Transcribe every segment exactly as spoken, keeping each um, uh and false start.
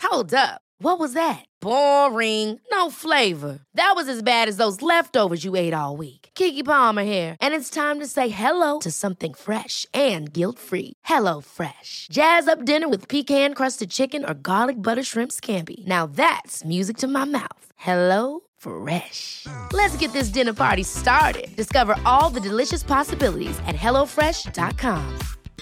Hold up. What was that? Boring. No flavor. That was as bad as those leftovers you ate all week. Keke Palmer here, and it's time to say hello to something fresh and guilt-free. Hello Fresh. Jazz up dinner with pecan-crusted chicken or garlic butter shrimp scampi. Now that's music to my mouth. Hello Fresh. Let's get this dinner party started. Discover all the delicious possibilities at hello fresh dot com.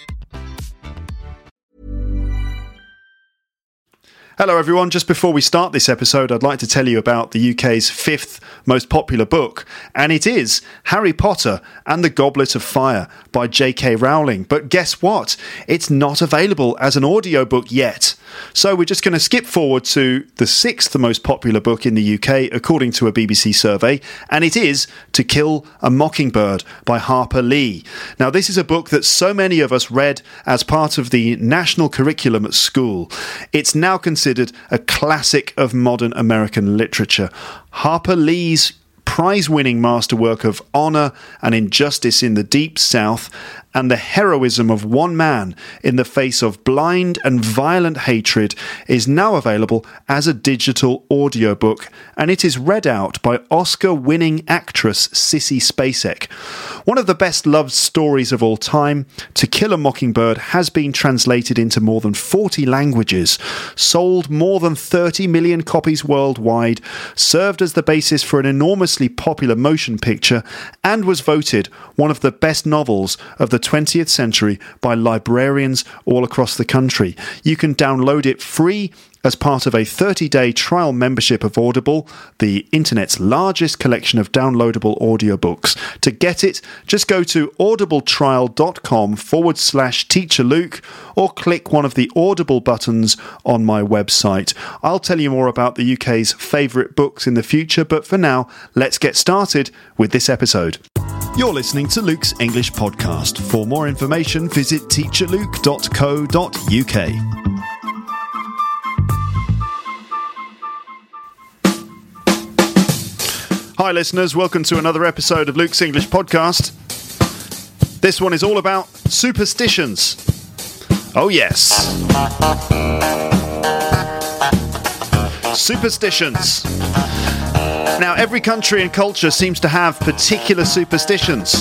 Hello everyone, just before we start this episode, I'd like to tell you about the U K's fifth most popular book, and it is Harry Potter and the Goblet of Fire by J K Rowling. But guess what? It's not available as an audiobook yet. So we're just going to skip forward to the sixth most popular book in the U K, according to a B B C survey, and it is To Kill a Mockingbird by Harper Lee. Now, this is a book that so many of us read as part of the national curriculum at school. It's now considered a classic of modern American literature. Harper Lee's prize-winning masterwork of honour and injustice in the Deep South and the heroism of one man in the face of blind and violent hatred is now available as a digital audiobook, and it is read out by Oscar-winning actress Sissy Spacek. One of the best-loved stories of all time, To Kill a Mockingbird has been translated into more than forty languages, sold more than thirty million copies worldwide, served as the basis for an enormously popular motion picture, and was voted one of the best novels of the twentieth century by librarians all across the country. You can download it free as part of a thirty-day trial membership of Audible, the internet's largest collection of downloadable audiobooks. To get it, just go to audibletrial.com forward slash teacher Luke or click one of the Audible buttons on my website. I'll tell you more about the U K's favourite books in the future, but for now, let's get started with this episode. You're listening to Luke's English Podcast. For more information, visit teacher luke dot co dot u k. Hi listeners, welcome to another episode of Luke's English Podcast. This one is all about superstitions. Oh yes. Superstitions. Now, every country and culture seems to have particular superstitions.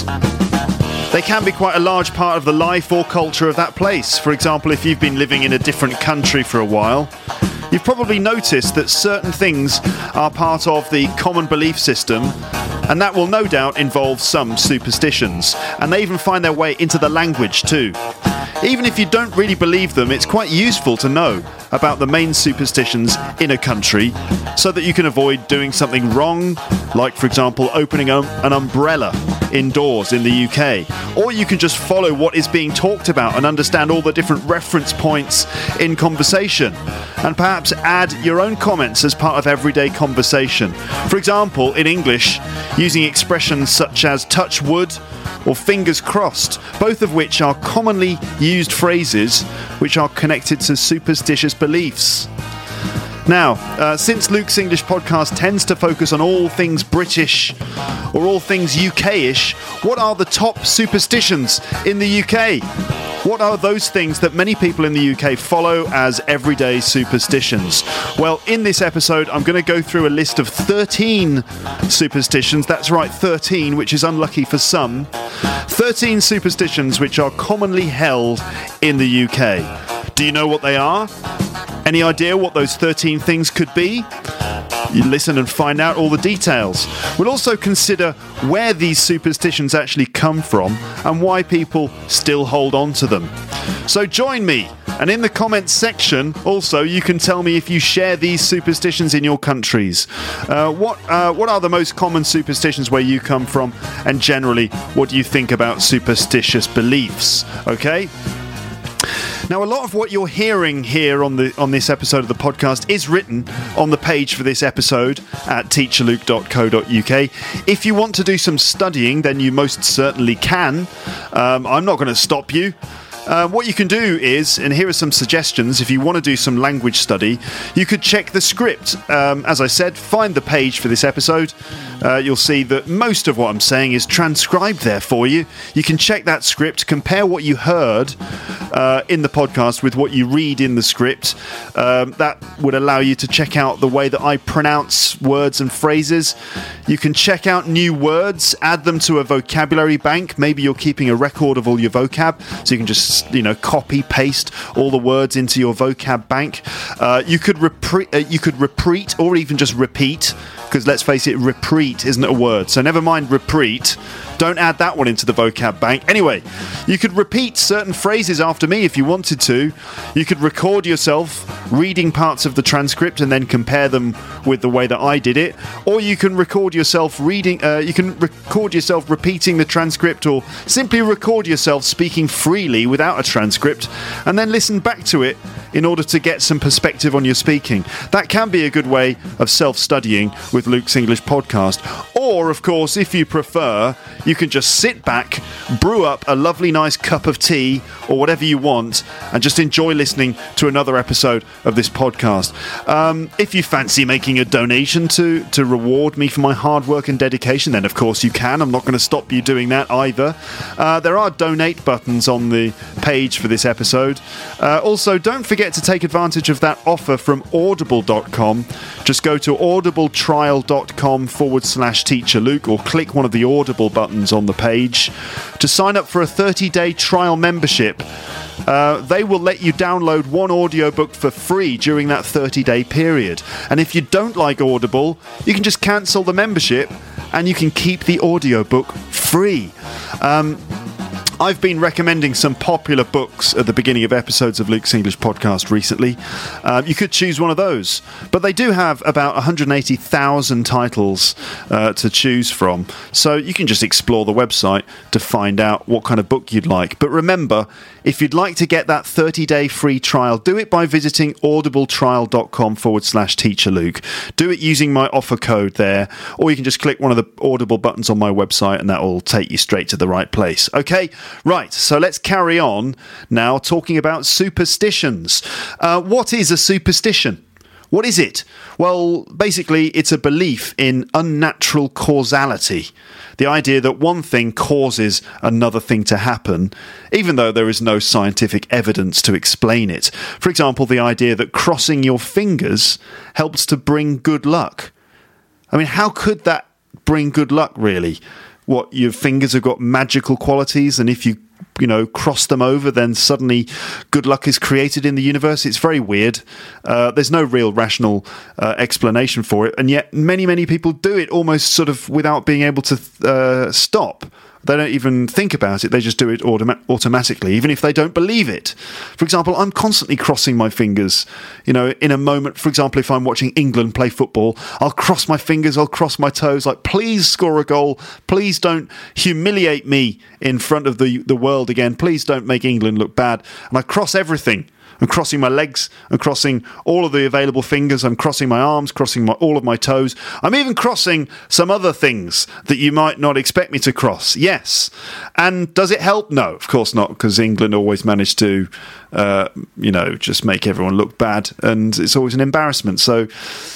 They can be quite a large part of the life or culture of that place. For example, if you've been living in a different country for a while, you've probably noticed that certain things are part of the common belief system, and that will no doubt involve some superstitions. And they even find their way into the language too. Even if you don't really believe them, it's quite useful to know about the main superstitions in a country so that you can avoid doing something wrong, like, for example, opening a, an umbrella indoors in the U K. Or you can just follow what is being talked about and understand all the different reference points in conversation, and perhaps add your own comments as part of everyday conversation. For example, in English, using expressions such as touch wood or fingers crossed, both of which are commonly used phrases which are connected to superstitious beliefs. Now, uh, since Luke's English Podcast tends to focus on all things British or all things U K-ish, what are the top superstitions in the U K? What are those things that many people in the U K follow as everyday superstitions? Well, in this episode, I'm going to go through a list of thirteen superstitions. That's right, thirteen, which is unlucky for some. thirteen superstitions which are commonly held in the U K. Do you know what they are? Any idea what those thirteen things could be? You listen and find out all the details. We'll also consider where these superstitions actually come from and why people still hold on to them. So join me, and in the comments section also you can tell me if you share these superstitions in your countries. Uh, what uh, what are the most common superstitions where you come from, and generally what do you think about superstitious beliefs? Okay? Now, a lot of what you're hearing here on the on this episode of the podcast is written on the page for this episode at teacher luke dot co dot u k. If you want to do some studying, then you most certainly can. Um, I'm not going to stop you. Uh, what you can do is, and here are some suggestions, if you want to do some language study, you could check the script. Um, as I said, find the page for this episode. Uh, you'll see that most of what I'm saying is transcribed there for you. You can check that script, compare what you heard uh, in the podcast with what you read in the script. Um, that would allow you to check out the way that I pronounce words and phrases. You can check out new words, add them to a vocabulary bank. Maybe you're keeping a record of all your vocab, so you can just, you know, copy, paste all the words into your vocab bank. Uh, you could repre- uh, you could repeat, or even just repeat, because let's face it, repeat isn't a word, so never mind repeat. Don't add that one into the vocab bank. Anyway, you could repeat certain phrases after me if you wanted to. You could record yourself reading parts of the transcript and then compare them with the way that I did it. Or you can record yourself reading, uh, you can record yourself repeating the transcript, or simply record yourself speaking freely without a transcript and then listen back to it in order to get some perspective on your speaking. That can be a good way of self-studying with Luke's English Podcast. Or, of course, if you prefer, you can just sit back, brew up a lovely nice cup of tea or whatever you want, and just enjoy listening to another episode of this podcast. Um, if you fancy making a donation to, to reward me for my hard work and dedication, then of course you can. I'm not going to stop you doing that either. Uh, there are donate buttons on the page for this episode. Uh, also, don't forget to take advantage of that offer from audible dot com. Just go to audibletrial.com forward slash teacher Luke, or click one of the Audible buttons on the page to sign up for a thirty-day trial membership. Uh, they will let you download one audiobook for free during that thirty-day period. And if you don't like Audible, you can just cancel the membership and you can keep the audiobook free. Um, I've been recommending some popular books at the beginning of episodes of Luke's English Podcast recently. Uh, you could choose one of those, but they do have about one hundred eighty thousand titles uh, to choose from, so you can just explore the website to find out what kind of book you'd like. But remember, if you'd like to get that thirty-day free trial, do it by visiting audibletrial.com forward slash teacher Luke. Do it using my offer code there, or you can just click one of the Audible buttons on my website and that will take you straight to the right place. Okay? Right, so let's carry on now talking about superstitions. Uh, what is a superstition? What is it? Well, basically, it's a belief in unnatural causality. The idea that one thing causes another thing to happen, even though there is no scientific evidence to explain it. For example, the idea that crossing your fingers helps to bring good luck. I mean, how could that bring good luck, really? What, your fingers have got magical qualities, and if you, you know, cross them over, then suddenly good luck is created in the universe? It's very weird. Uh, there's no real rational uh, explanation for it, and yet many, many people do it almost sort of without being able to uh, stop. They don't even think about it. They just do it autom- automatically, even if they don't believe it. For example, I'm constantly crossing my fingers. You know, in a moment, for example, if I'm watching England play football, I'll cross my fingers, I'll cross my toes, like, please score a goal. Please don't humiliate me in front of the, the world again. Please don't make England look bad. And I cross everything. I'm crossing my legs, I'm crossing all of the available fingers, I'm crossing my arms, crossing my, all of my toes. I'm even crossing some other things that you might not expect me to cross. Yes. And does it help? No, of course not, because England always managed to, uh, you know, just make everyone look bad, and it's always an embarrassment. So,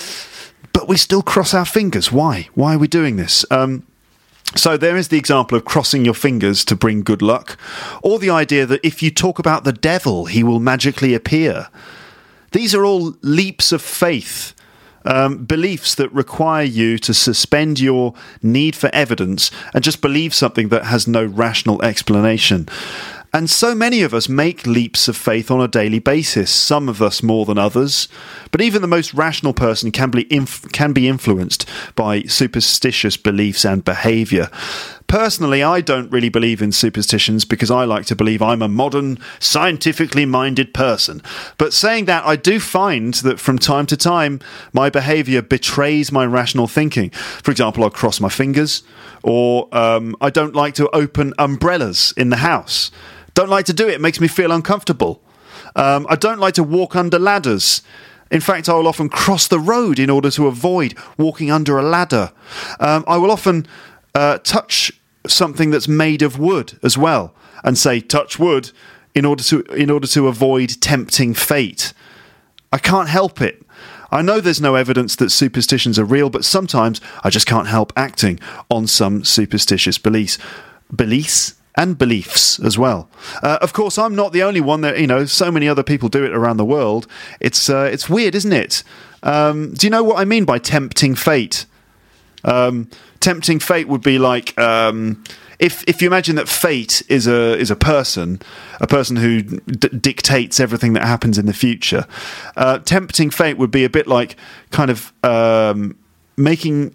but we still cross our fingers. Why? Why are we doing this? Um, So there is the example of crossing your fingers to bring good luck, or the idea that if you talk about the devil, he will magically appear. These are all leaps of faith, um, beliefs that require you to suspend your need for evidence and just believe something that has no rational explanation. And so many of us make leaps of faith on a daily basis, some of us more than others. But even the most rational person can be, inf- can be influenced by superstitious beliefs and behaviour. Personally, I don't really believe in superstitions because I like to believe I'm a modern, scientifically minded person. But saying that, I do find that from time to time, my behaviour betrays my rational thinking. For example, I'll cross my fingers, or um, I don't like to open umbrellas in the house. Don't like to do it. It makes me feel uncomfortable. Um, I don't like to walk under ladders. In fact, I will often cross the road in order to avoid walking under a ladder. Um, I will often uh, touch something that's made of wood as well and say, touch wood, in order to in order to avoid tempting fate. I can't help it. I know there's no evidence that superstitions are real, but sometimes I just can't help acting on some superstitious beliefs. Beliefs? And beliefs as well. Uh, of course, I'm not the only one. That, you know, so many other people do it around the world. It's uh, it's weird, isn't it? Um, do you know what I mean by tempting fate? Um, tempting fate would be like um, if if you imagine that fate is a is a person, a person who d- dictates everything that happens in the future. Uh, tempting fate would be a bit like kind of um, making.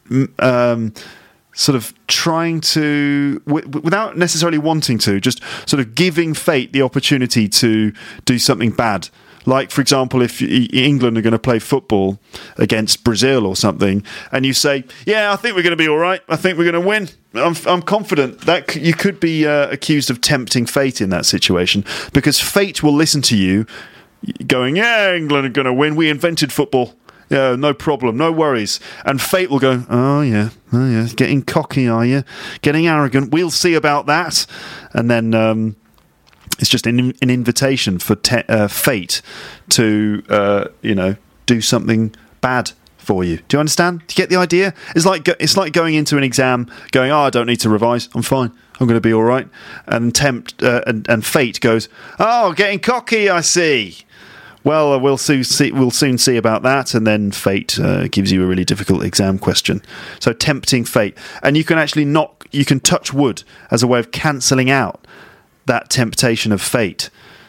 Um, sort of trying to, w- without necessarily wanting to, just sort of giving fate the opportunity to do something bad. Like, for example, if England are going to play football against Brazil or something, and you say, yeah, I think we're going to be all right. I think we're going to win. I'm, I'm confident that c- you could be uh, accused of tempting fate in that situation, because fate will listen to you going, yeah, England are going to win. We invented football. Yeah, no problem, no worries. And fate will go, oh yeah, oh yeah, getting cocky, are you? Getting arrogant. We'll see about that. And then um, it's just an, an invitation for te- uh, fate to, uh, you know, do something bad for you. Do you understand? Do you get the idea? It's like go- it's like going into an exam, going, oh, I don't need to revise. I'm fine. I'm going to be all right. And tempt uh, and, and fate goes, oh, getting cocky, I see. Well, uh, we'll soon see. We'll soon see about that, and then fate uh, gives you a really difficult exam question. So tempting fate, and you can actually knock. You can touch wood as a way of cancelling out that temptation of fate.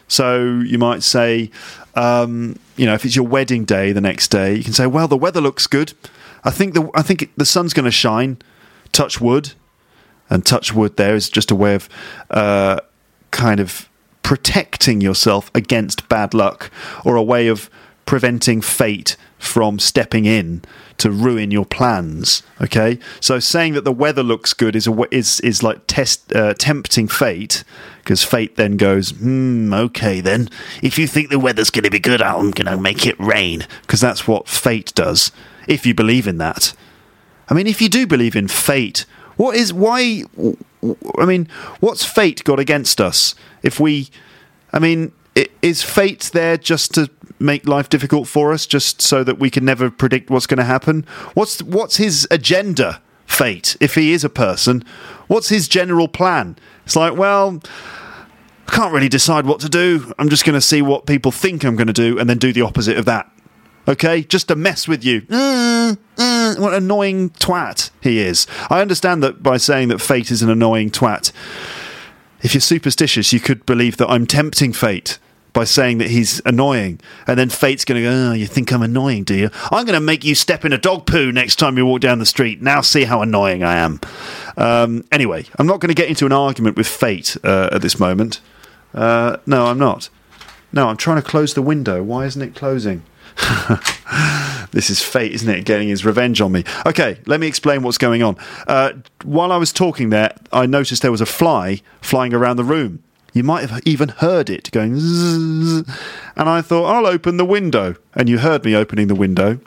So you might say, um, you know, if it's your wedding day the next day, you can say, well, the weather looks good. I think the I think the sun's going to shine. Touch wood, and touch wood there is just a way of uh, kind of protecting yourself against bad luck, or a way of preventing fate from stepping in to ruin your plans. Okay, so saying that the weather looks good is a, is is like test uh, tempting fate, because fate then goes, hmm, okay then, if you think the weather's going to be good, I'm going to make it rain, because that's what fate does. If you believe in that, I mean, if you do believe in fate, what is why? I mean, what's fate got against us? If we, I mean, is fate there just to make life difficult for us, just so that we can never predict what's going to happen? What's what's his agenda, fate? If he is a person, what's his general plan? It's like, well, I can't really decide what to do. I'm just going to see what people think I'm going to do, and then do the opposite of that. Okay, just to mess with you. Mm, mm, what an annoying twat he is. I understand that by saying that fate is an annoying twat, if you're superstitious, you could believe that I'm tempting fate by saying that he's annoying. And then fate's going to go, oh, you think I'm annoying, do you? I'm going to make you step in a dog poo next time you walk down the street. Now see how annoying I am. Um, anyway, I'm not going to get into an argument with fate uh, at this moment. Uh, no, I'm not. No, I'm trying to close the window. Why isn't it closing? This is fate, isn't it? Getting his revenge on me. Okay, let me explain what's going on. Uh, while I was talking there, I noticed there was a fly flying around the room. You might have even heard it going zzz, and I thought, I'll open the window. And you heard me opening the window.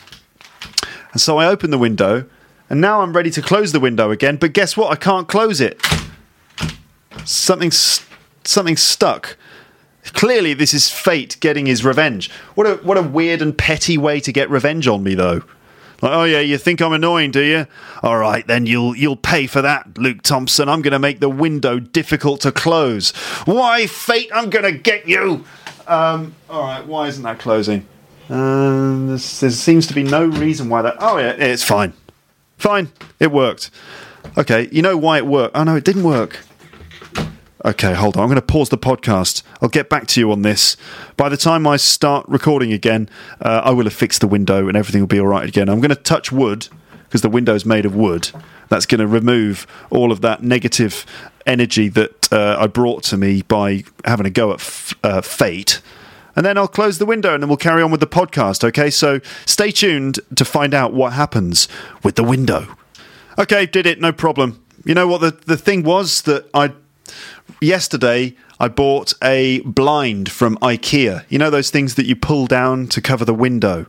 And so I opened the window, and now I'm ready to close the window again, but guess what? I can't close it. Something's, something's stuck. Clearly, this is fate getting his revenge. What a what a weird and petty way to get revenge on me, though. Like, oh yeah, you think I'm annoying, do you? All right, then you'll you'll pay for that, Luke Thompson. I'm going to make the window difficult to close. Why, fate? I'm going to get you. Um, all right, why isn't that closing? Um, there seems to be no reason why that. Oh yeah, it's fine. Fine, it worked. Okay, you know why it worked? Oh no, it didn't work. Okay, hold on. I'm going to pause the podcast. I'll get back to you on this. By the time I start recording again, uh, I will have fixed the window and everything will be all right again. I'm going to touch wood, because the window is made of wood. That's going to remove all of that negative energy that uh, I brought to me by having a go at f- uh, fate. And then I'll close the window and then we'll carry on with the podcast, okay? So stay tuned to find out what happens with the window. Okay, did it, no problem. You know what the, the thing was that I... Yesterday, I bought a blind from IKEA. You know those things that you pull down to cover the window?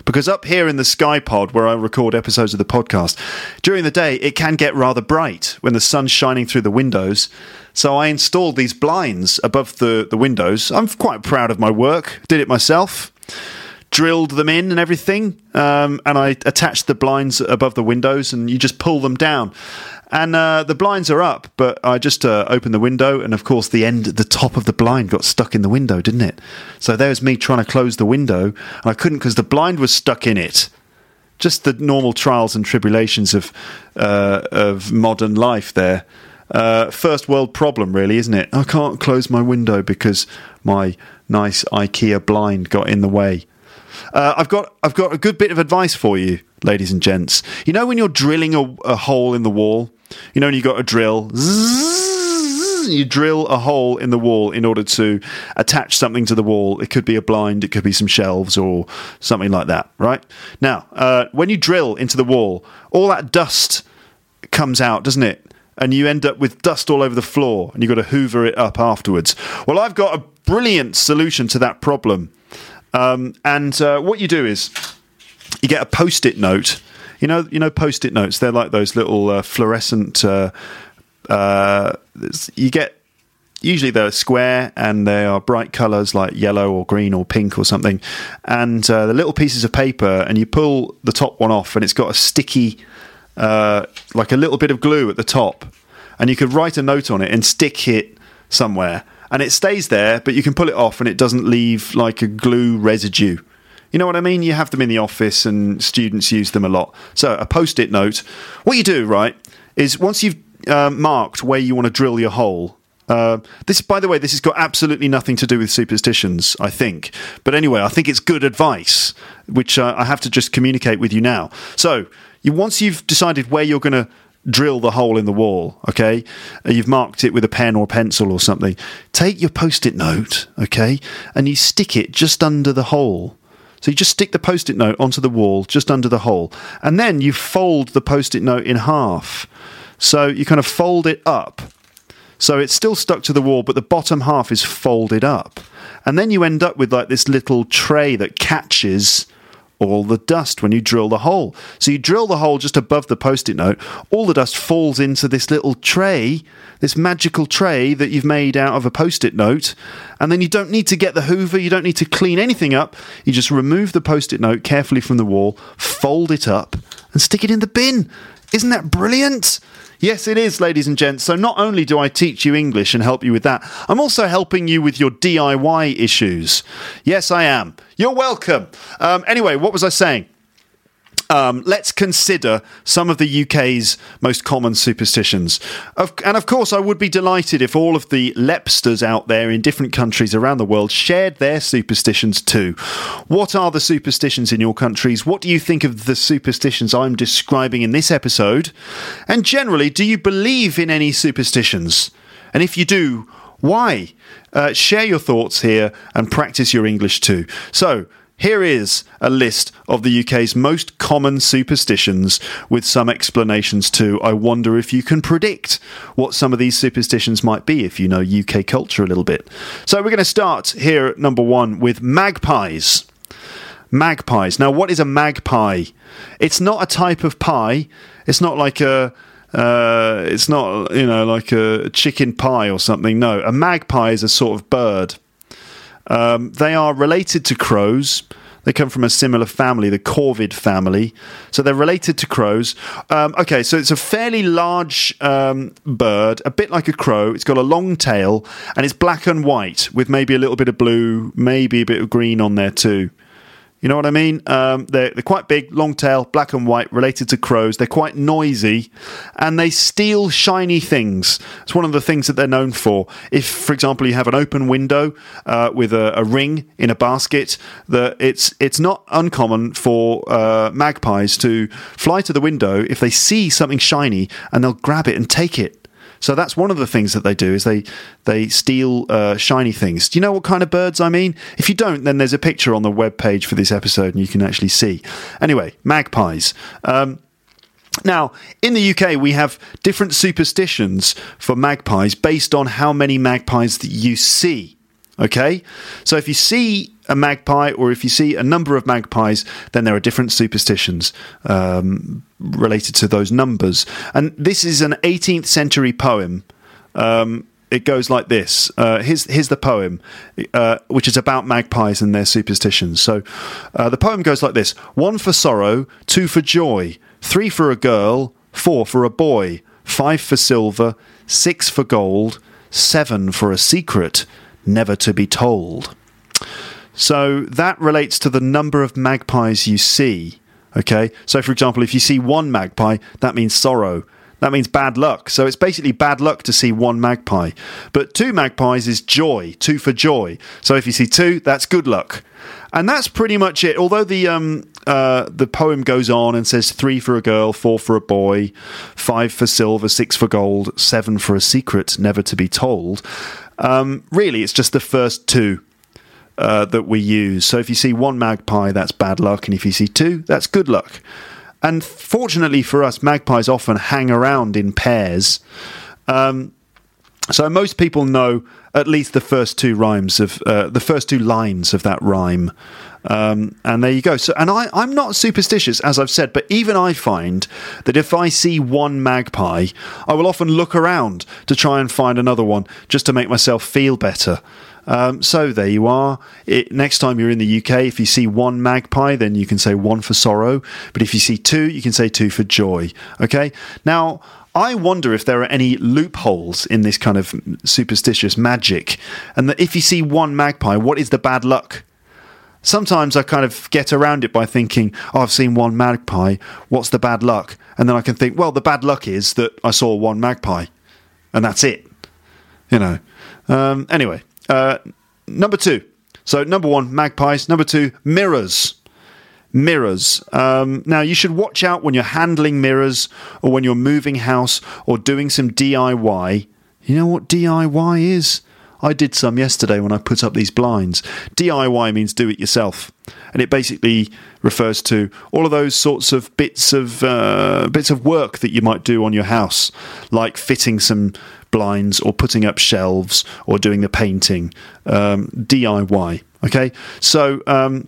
because up here in the Sky Pod, where I record episodes of the podcast, during the day it can get rather bright when the sun's shining through the windows. So I installed these blinds above the, the windows. I'm quite proud of my work. Did it myself. Drilled them in and everything. Um, and I attached the blinds above the windows, and you just pull them down. And uh, the blinds are up, but I just uh, opened the window, and of course the end, the top of the blind got stuck in the window, didn't it? So there's me trying to close the window, and I couldn't because the blind was stuck in it. Just the normal trials and tribulations of uh, of modern life there. Uh, first world problem, really, isn't it? I can't close my window because my nice IKEA blind got in the way. Uh, I've got I've got a good bit of advice for you, ladies and gents. You know when you're drilling a, a hole in the wall? You know when you got a drill, zzz, you drill a hole in the wall in order to attach something to the wall. It could be a blind, it could be some shelves or something like that, right? Now, uh, when you drill into the wall, all that dust comes out, doesn't it? And you end up with dust all over the floor, and you've got to hoover it up afterwards. Well, I've got a brilliant solution to that problem. Um, and uh, what you do is you get a post-it note. You know, you know, post-it notes. They're like those little uh, fluorescent. Uh, uh, you get usually they're square and they are bright colours like yellow or green or pink or something. And uh, the little pieces of paper, and you pull the top one off, and it's got a sticky. Uh, like a little bit of glue at the top, and you could write a note on it and stick it somewhere, and it stays there, but you can pull it off and it doesn't leave like a glue residue. You know what I mean? You have them in the office and students use them a lot. So a post-it note, what you do, right, is once you've uh, marked where you want to drill your hole, uh, this, by the way, this has got absolutely nothing to do with superstitions, I think, but anyway, I think it's good advice, which uh, I have to just communicate with you now. So You, once you've decided where you're going to drill the hole in the wall, okay, uh, you've marked it with a pen or pencil or something, take your post-it note, okay, and you stick it just under the hole. So you just stick the post-it note onto the wall just under the hole, and then you fold the post-it note in half. So you kind of fold it up. So it's still stuck to the wall, but the bottom half is folded up. And then you end up with like this little tray that catches all the dust when you drill the hole. So you drill the hole just above the post-it note, all the dust falls into this little tray, this magical tray that you've made out of a post-it note, and then you don't need to get the hoover, you don't need to clean anything up, you just remove the post-it note carefully from the wall, fold it up, and stick it in the bin. Isn't that brilliant? Yes, it is, ladies and gents. So not only do I teach you English and help you with that, I'm also helping you with your D I Y issues. Yes, I am. You're welcome. Um, anyway, what was I saying? Um, let's consider some of the U K's most common superstitions. Of, and of course, I would be delighted if all of the lepsters out there in different countries around the world shared their superstitions too. What are the superstitions in your countries? What do you think of the superstitions I'm describing in this episode? And generally, do you believe in any superstitions? And if you do, why? Uh, share your thoughts here and practice your English too. So, here is a list of the U K's most common superstitions with some explanations too. I wonder if you can predict what some of these superstitions might be if you know U K culture a little bit. So we're going to start here at number one with magpies. Magpies. Now, what is a magpie? It's not a type of pie. It's not like a... Uh, it's not, you know, like a chicken pie or something. No, a magpie is a sort of bird. Um, they are related to crows. They come from a similar family, the corvid family. So they're related to crows. Um, okay, so it's a fairly large um, bird, a bit like a crow. It's got a long tail, and it's black and white with maybe a little bit of blue, maybe a bit of green on there too. You know what I mean? Um, they're, they're quite big, long tail, black and white, related to crows. They're quite noisy, and they steal shiny things. It's one of the things that they're known for. If, for example, you have an open window uh, with a, a ring in a basket, the, it's it's not uncommon for uh, magpies to fly to the window if they see something shiny, and they'll grab it and take it. So that's one of the things that they do, is they they steal uh, shiny things. Do you know what kind of birds I mean? If you don't, then there's a picture on the webpage for this episode and you can actually see. Anyway, magpies. Um, now, in the U K, we have different superstitions for magpies based on how many magpies that you see. Okay, so if you see a magpie or if you see a number of magpies, then there are different superstitions um, related to those numbers. And this is an eighteenth century poem. Um, it goes like this. Uh, here's, here's the poem, uh, which is about magpies and their superstitions. So uh, the poem goes like this. One for sorrow, two for joy, three for a girl, four for a boy, five for silver, six for gold, seven for a secret, never to be told. So that relates to the number of magpies you see. Okay, so for example, if you see one magpie, that means sorrow. That means bad luck. So it's basically bad luck to see one magpie. But two magpies is joy, two for joy. So if you see two, that's good luck. And that's pretty much it. Although the um uh the poem goes on and says three for a girl, four for a boy, five for silver, six for gold, seven for a secret, never to be told. Um, really, it's just the first two uh, that we use. So if you see one magpie, that's bad luck. And if you see two, that's good luck. And fortunately for us, magpies often hang around in pairs. Um, so most people know at least the first two rhymes of uh, the first two lines of that rhyme. Um, and there you go. So, and I, I'm not superstitious, as I've said, but even I find that if I see one magpie, I will often look around to try and find another one just to make myself feel better. Um, so there you are. It, next time you're in the U K, if you see one magpie, then you can say one for sorrow. But if you see two, you can say two for joy. Okay? Now, I wonder if there are any loopholes in this kind of superstitious magic. And that if you see one magpie, what is the bad luck? Sometimes I kind of get around it by thinking, oh, I've seen one magpie, what's the bad luck? And then I can think, well, the bad luck is that I saw one magpie. And that's it. You know. Um, anyway, uh, number two. So number one, magpies. Number two, mirrors. Mirrors. Um, now, you should watch out when you're handling mirrors or when you're moving house or doing some D I Y. You know what D I Y is? I did some yesterday when I put up these blinds. D I Y means do it yourself. And it basically refers to all of those sorts of bits of uh, bits of work that you might do on your house, like fitting some blinds or putting up shelves or doing the painting. Um, D I Y. Okay? So um,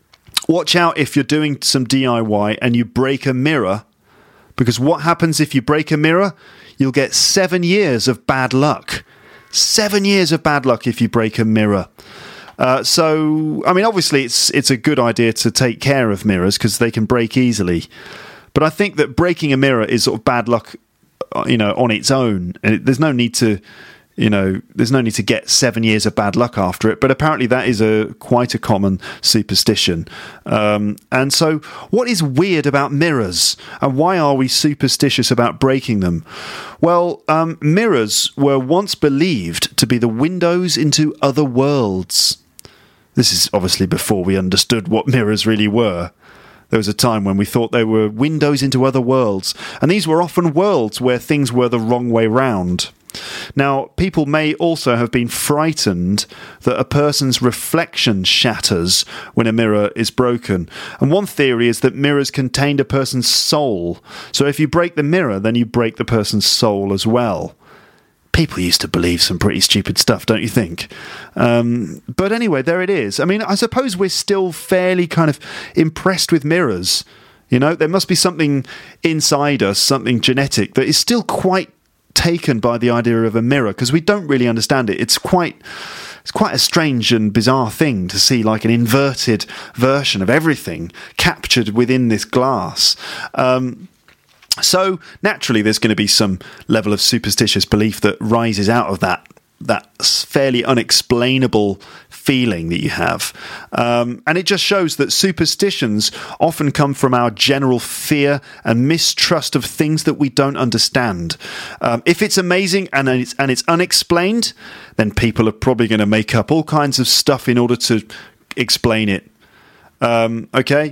watch out if you're doing some D I Y and you break a mirror, because what happens if you break a mirror? You'll get seven years of bad luck. Seven years of bad luck if you break a mirror. Uh, so, I mean, obviously it's it's a good idea to take care of mirrors because they can break easily. But I think that breaking a mirror is sort of bad luck, you know, on its own. And it, there's no need to, you know, there's no need to get seven years of bad luck after it. But apparently that is a quite a common superstition. Um, and so what is weird about mirrors? And why are we superstitious about breaking them? Well, um, mirrors were once believed to be the windows into other worlds. This is obviously before we understood what mirrors really were. There was a time when we thought they were windows into other worlds. And these were often worlds where things were the wrong way round. Now, people may also have been frightened that a person's reflection shatters when a mirror is broken. And one theory is that mirrors contained a person's soul. So if you break the mirror, then you break the person's soul as well. People used to believe some pretty stupid stuff, don't you think? Um, but anyway, there it is. I mean, I suppose we're still fairly kind of impressed with mirrors. You know, there must be something inside us, something genetic, that is still quite taken by the idea of a mirror, because we don't really understand it. It's quite it's quite a strange and bizarre thing to see like an inverted version of everything captured within this glass. Um, so naturally there's going to be some level of superstitious belief that rises out of that that fairly unexplainable feeling that you have. Um, and it just shows that superstitions often come from our general fear and mistrust of things that we don't understand. Um, if it's amazing and it's, and it's unexplained, then people are probably going to make up all kinds of stuff in order to explain it. Um, okay?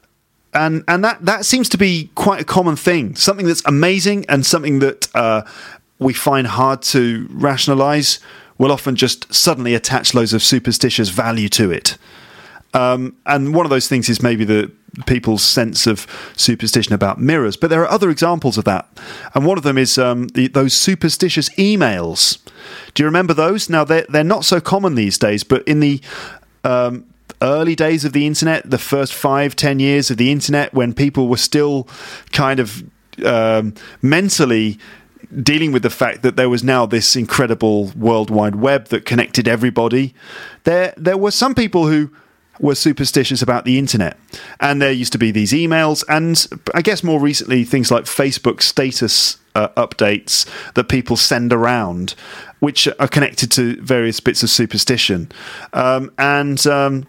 And and that, that seems to be quite a common thing. Something that's amazing and something that uh, we find hard to rationalise will often just suddenly attach loads of superstitious value to it. Um, and one of those things is maybe the people's sense of superstition about mirrors. But there are other examples of that. And one of them is um, the, those superstitious emails. Do you remember those? Now, they're, they're not so common these days, but in the um, early days of the internet, the first five, ten years of the internet, when people were still kind of um, mentally dealing with the fact that there was now this incredible World Wide Web that connected everybody, there there were some people who were superstitious about the internet. And there used to be these emails, and I guess more recently things like Facebook status uh, updates that people send around, which are connected to various bits of superstition. Um, and um,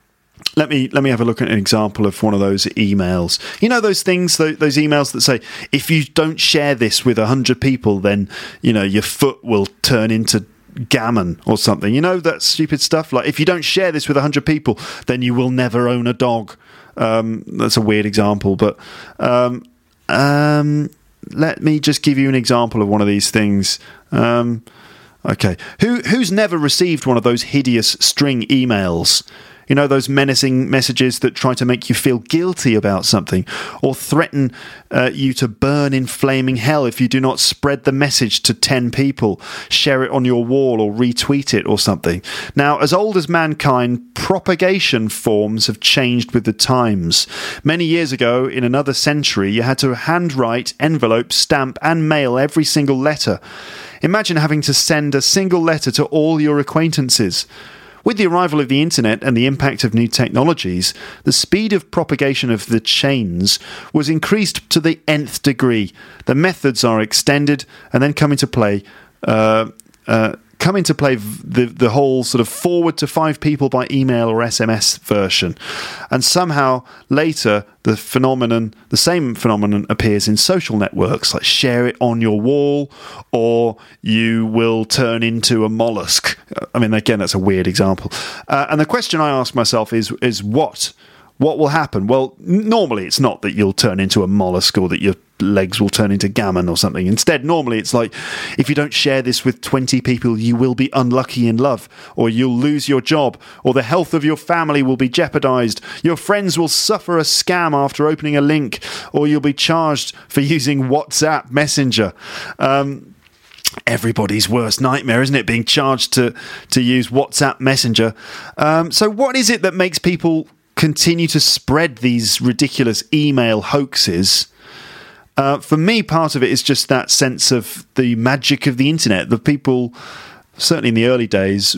let me let me have a look at an example of one of those emails. You know those things, those, those emails that say, if you don't share this with a hundred people, then you know your foot will turn into gammon or something. You know that stupid stuff. Like, if you don't share this with a hundred people, then you will never own a dog. Um, that's a weird example, but um, um, let me just give you an example of one of these things. Um, okay, who who's never received one of those hideous string emails? You know, those menacing messages that try to make you feel guilty about something, or threaten uh, you to burn in flaming hell if you do not spread the message to ten people, share it on your wall, or retweet it or something. Now, as old as mankind, propagation forms have changed with the times. Many years ago, in another century, you had to handwrite, envelope, stamp, and mail every single letter. Imagine having to send a single letter to all your acquaintances. With the arrival of the internet and the impact of new technologies, the speed of propagation of the chains was increased to the nth degree. The methods are extended and then come into play uh, uh, come into play the the whole sort of forward to five people by email or S M S version. And somehow later the phenomenon, the same phenomenon appears in social networks, like share it on your wall or you will turn into a mollusk. I mean, again, that's a weird example. Uh, and the question I ask myself is, is what? What will happen? Well, normally it's not that you'll turn into a mollusk or that your legs will turn into gammon or something. Instead, normally it's like, if you don't share this with twenty people, you will be unlucky in love, or you'll lose your job, or the health of your family will be jeopardized. Your friends will suffer a scam after opening a link, or you'll be charged for using WhatsApp Messenger. Um, everybody's worst nightmare, isn't it? Being charged to, to use WhatsApp Messenger. Um, so what is it that makes people continue to spread these ridiculous email hoaxes? Uh, for me, part of it is just that sense of the magic of the internet. The people, certainly in the early days,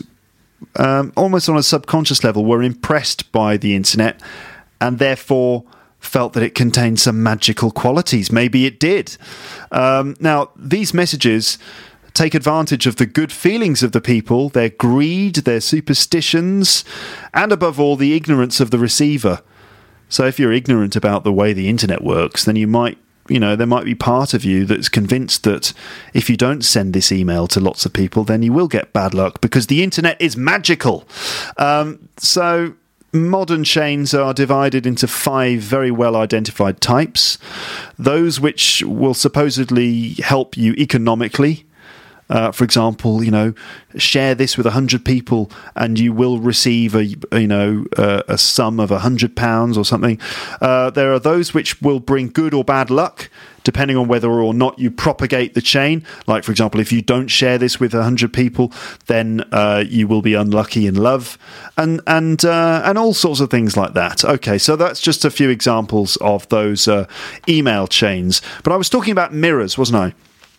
um, almost on a subconscious level, were impressed by the internet and therefore felt that it contained some magical qualities. Maybe it did. Um, now, these messages take advantage of the good feelings of the people, their greed, their superstitions, and above all, the ignorance of the receiver. So if you're ignorant about the way the internet works, then you might, you know, there might be part of you that's convinced that if you don't send this email to lots of people, then you will get bad luck because the internet is magical. Um, so modern chains are divided into five very well identified types. Those which will supposedly help you economically. Uh, for example, you know, share this with a hundred people, and you will receive a you know uh, a sum of a hundred pounds or something. Uh, there are those which will bring good or bad luck, depending on whether or not you propagate the chain. Like, for example, if you don't share this with a hundred people, then uh, you will be unlucky in love, and and uh, and all sorts of things like that. Okay, so that's just a few examples of those uh, email chains. But I was talking about mirrors, wasn't I?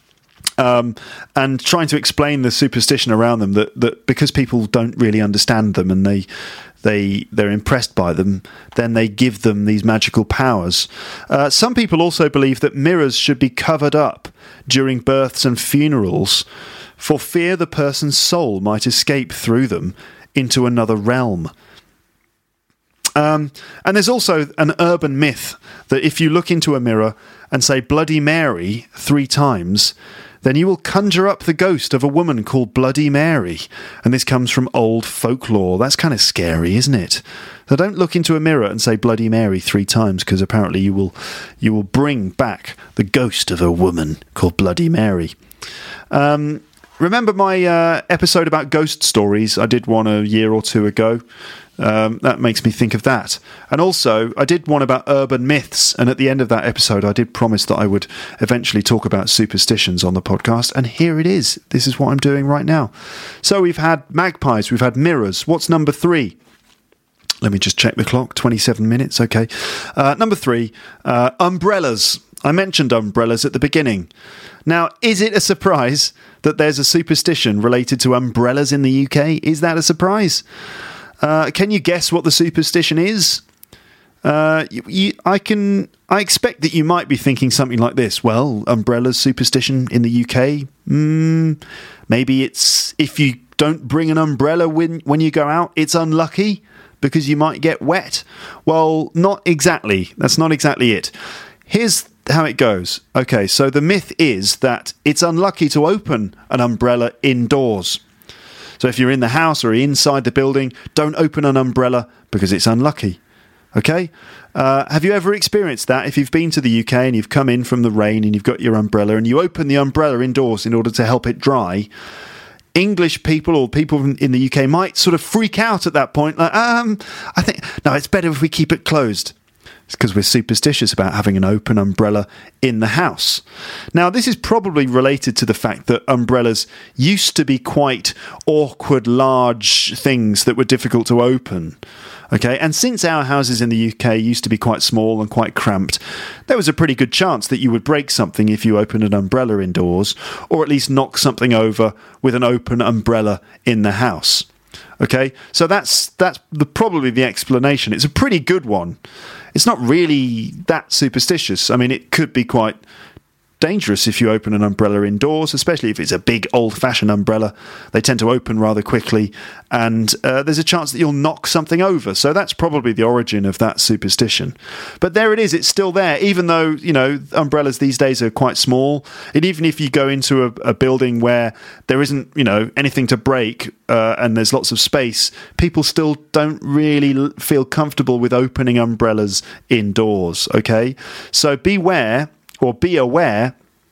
Um, and trying to explain the superstition around them, that, that because people don't really understand them and they they they're impressed by them, then they give them these magical powers. Uh, some people also believe that mirrors should be covered up during births and funerals, for fear the person's soul might escape through them into another realm. Um, and there's also an urban myth that if you look into a mirror and say Bloody Mary three times, then you will conjure up the ghost of a woman called Bloody Mary. And this comes from old folklore. That's kind of scary, isn't it? So don't look into a mirror and say Bloody Mary three times, because apparently you will you will bring back the ghost of a woman called Bloody Mary. Um, remember my uh, episode about ghost stories? I did one a year or two ago. Um, that makes me think of that. And also, I did one about urban myths, and at the end of that episode, I did promise that I would eventually talk about superstitions on the podcast, and here it is. This is what I'm doing right now. So we've had magpies, we've had mirrors. What's number three? Let me just check the clock. twenty-seven minutes, okay. Uh, number three, uh, umbrellas. I mentioned umbrellas at the beginning. Now, is it a surprise that there's a superstition related to umbrellas in the U K? Is that a surprise? Uh, can you guess what the superstition is? Uh, you, you, I can. I expect that you might be thinking something like this. Well, umbrellas superstition in the U K. Mm, maybe it's if you don't bring an umbrella when when you go out, it's unlucky because you might get wet. Well, not exactly. That's not exactly it. Here's how it goes. Okay, so the myth is that it's unlucky to open an umbrella indoors. So if you're in the house or inside the building, don't open an umbrella because it's unlucky. Okay? Uh, have you ever experienced that? If you've been to the U K and you've come in from the rain and you've got your umbrella and you open the umbrella indoors in order to help it dry, English people or people in the U K might sort of freak out at that point. Like, um, I think, no, it's better if we keep it closed. It's because we're superstitious about having an open umbrella in the house. Now, this is probably related to the fact that umbrellas used to be quite awkward, large things that were difficult to open. Okay, and since our houses in the U K used to be quite small and quite cramped, there was a pretty good chance that you would break something if you opened an umbrella indoors, or at least knock something over with an open umbrella in the house. Okay, so that's that's the, probably the explanation. It's a pretty good one. It's not really that superstitious. I mean, it could be quite dangerous if you open an umbrella indoors, especially if it's a big old-fashioned umbrella. They tend to open rather quickly, and uh, there's a chance that you'll knock something over. So that's probably the origin of that superstition. But there it is. It's still there, even though, you know, umbrellas these days are quite small. And even if you go into a, a building where there isn't, you know, anything to break uh, and there's lots of space, people still don't really feel comfortable with opening umbrellas indoors, okay? So beware, or be aware,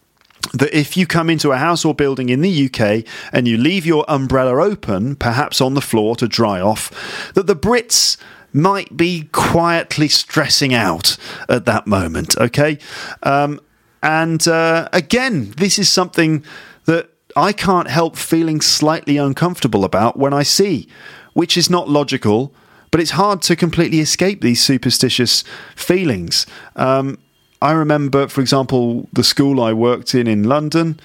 that if you come into a house or building in the U K and you leave your umbrella open, perhaps on the floor to dry off, that the Brits might be quietly stressing out at that moment, okay? Um, and uh, again, this is something that I can't help feeling slightly uncomfortable about when I see, which is not logical, but it's hard to completely escape these superstitious feelings. Um, I remember, for example, the school I worked in in London.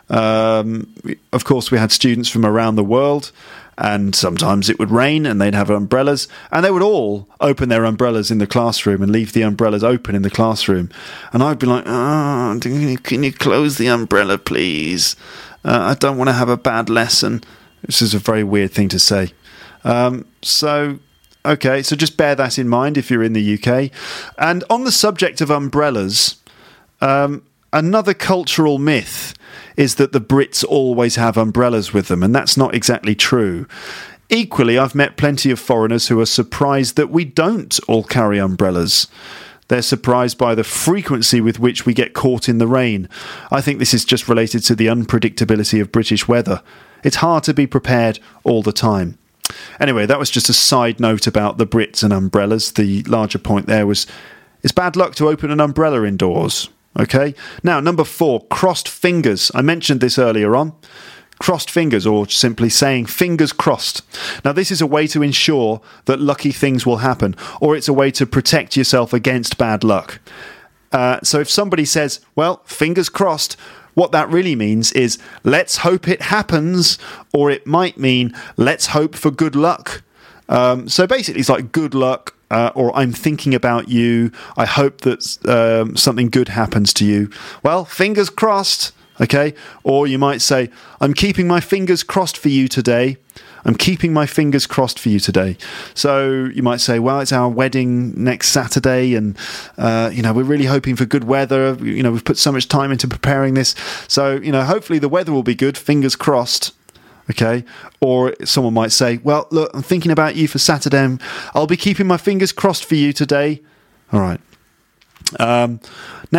Um, of course, we had students from around the world, and sometimes it would rain and they'd have umbrellas, and they would all open their umbrellas in the classroom and leave the umbrellas open in the classroom. And I'd be like, oh, can you close the umbrella, please? Uh, I don't want to have a bad lesson. This is a very weird thing to say. Um, so... Okay, so just bear that in mind if you're in the U K. And on the subject of umbrellas, um, another cultural myth is that the Brits always have umbrellas with them, and that's not exactly true. Equally, I've met plenty of foreigners who are surprised that we don't all carry umbrellas. They're surprised by the frequency with which we get caught in the rain. I think this is just related to the unpredictability of British weather. It's hard to be prepared all the time. Anyway, that was just a side note about the Brits and umbrellas. The larger point there was, it's bad luck to open an umbrella indoors. Okay? Now, number four, crossed fingers. I mentioned this earlier on. Crossed fingers, or simply saying fingers crossed. Now, this is a way to ensure that lucky things will happen, or it's a way to protect yourself against bad luck. Uh, so if somebody says, well, fingers crossed, what that really means is, let's hope it happens, or it might mean, let's hope for good luck. Um, so basically, it's like good luck, uh, or I'm thinking about you. I hope that um, something good happens to you. Well, fingers crossed, okay? Or you might say, I'm keeping my fingers crossed for you today. I'm keeping my fingers crossed for you today. So you might say, well, it's our wedding next Saturday, and uh, you know, we're really hoping for good weather. You know, we've put so much time into preparing this. So, you know, hopefully the weather will be good, fingers crossed. Okay. Or someone might say, well, look, I'm thinking about you for Saturday. I'll be keeping my fingers crossed for you today. All right. Um, now,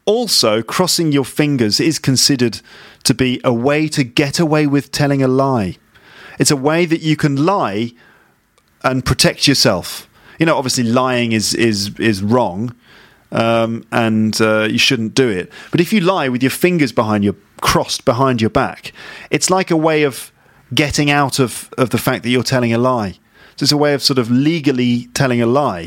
Also, crossing your fingers is considered to be a way to get away with telling a lie. It's a way that you can lie and protect yourself. You know, obviously lying is is is wrong, um, and uh, you shouldn't do it. But if you lie with your fingers behind your crossed behind your back, it's like a way of getting out of, of the fact that you're telling a lie. So it's a way of sort of legally telling a lie.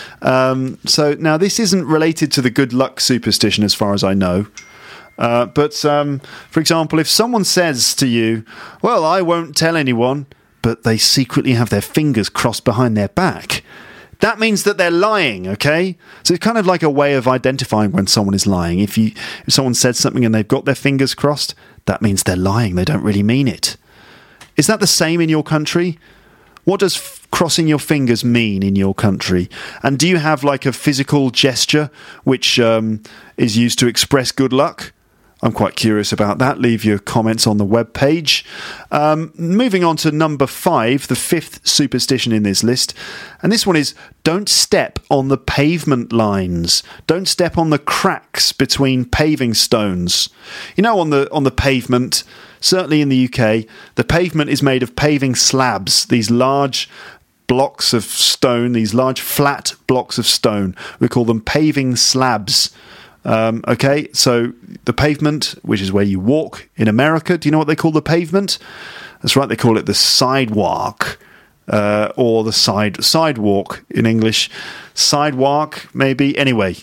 Um, so now this isn't related to the good luck superstition as far as I know. Uh, but, um, for example, if someone says to you, well, I won't tell anyone, but they secretly have their fingers crossed behind their back, that means that they're lying, okay? So it's kind of like a way of identifying when someone is lying. If you if someone said something and they've got their fingers crossed, that means they're lying. They don't really mean it. Is that the same in your country? What does f- crossing your fingers mean in your country? And do you have like a physical gesture which um, is used to express good luck? I'm quite curious about that. Leave your comments on the webpage. Um, moving on to number five, the fifth superstition in this list. And this one is, don't step on the pavement lines. Don't step on the cracks between paving stones. You know, on the on the pavement, certainly in the U K, the pavement is made of paving slabs, these large blocks of stone, these large flat blocks of stone. We call them paving slabs. Um, okay, so the pavement, which is where you walk in America, do you know what they call the pavement? That's right, they call it the sidewalk, uh, or the side sidewalk in English. Sidewalk, maybe. Anyway,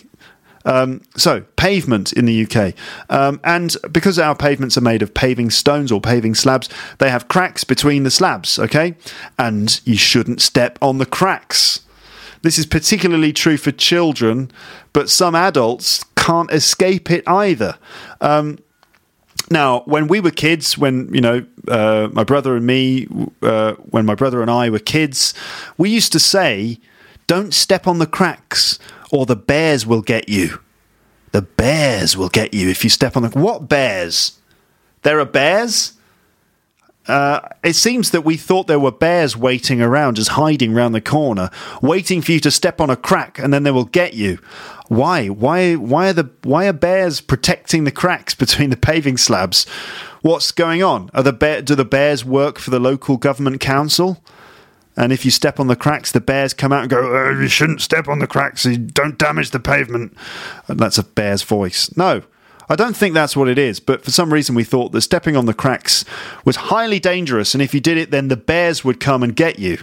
um, so pavement in the U K. Um, and because our pavements are made of paving stones or paving slabs, they have cracks between the slabs, okay? And you shouldn't step on the cracks. This is particularly true for children, but some adults can't escape it either. Um, now, when we were kids, when, you know, uh, my brother and me, uh, when my brother and I were kids, we used to say, don't step on the cracks or the bears will get you. The bears will get you if you step on the... What bears? There are bears? Uh, it seems that we thought there were bears waiting around, just hiding round the corner, waiting for you to step on a crack, and then they will get you. Why? Why? Why are the why are bears protecting the cracks between the paving slabs? What's going on? Are the bear, do the bears work for the local government council? And if you step on the cracks, the bears come out and go, oh, you shouldn't step on the cracks, you don't damage the pavement. And that's a bear's voice. No. I don't think that's what it is, but for some reason we thought that stepping on the cracks was highly dangerous, and if you did it, then the bears would come and get you.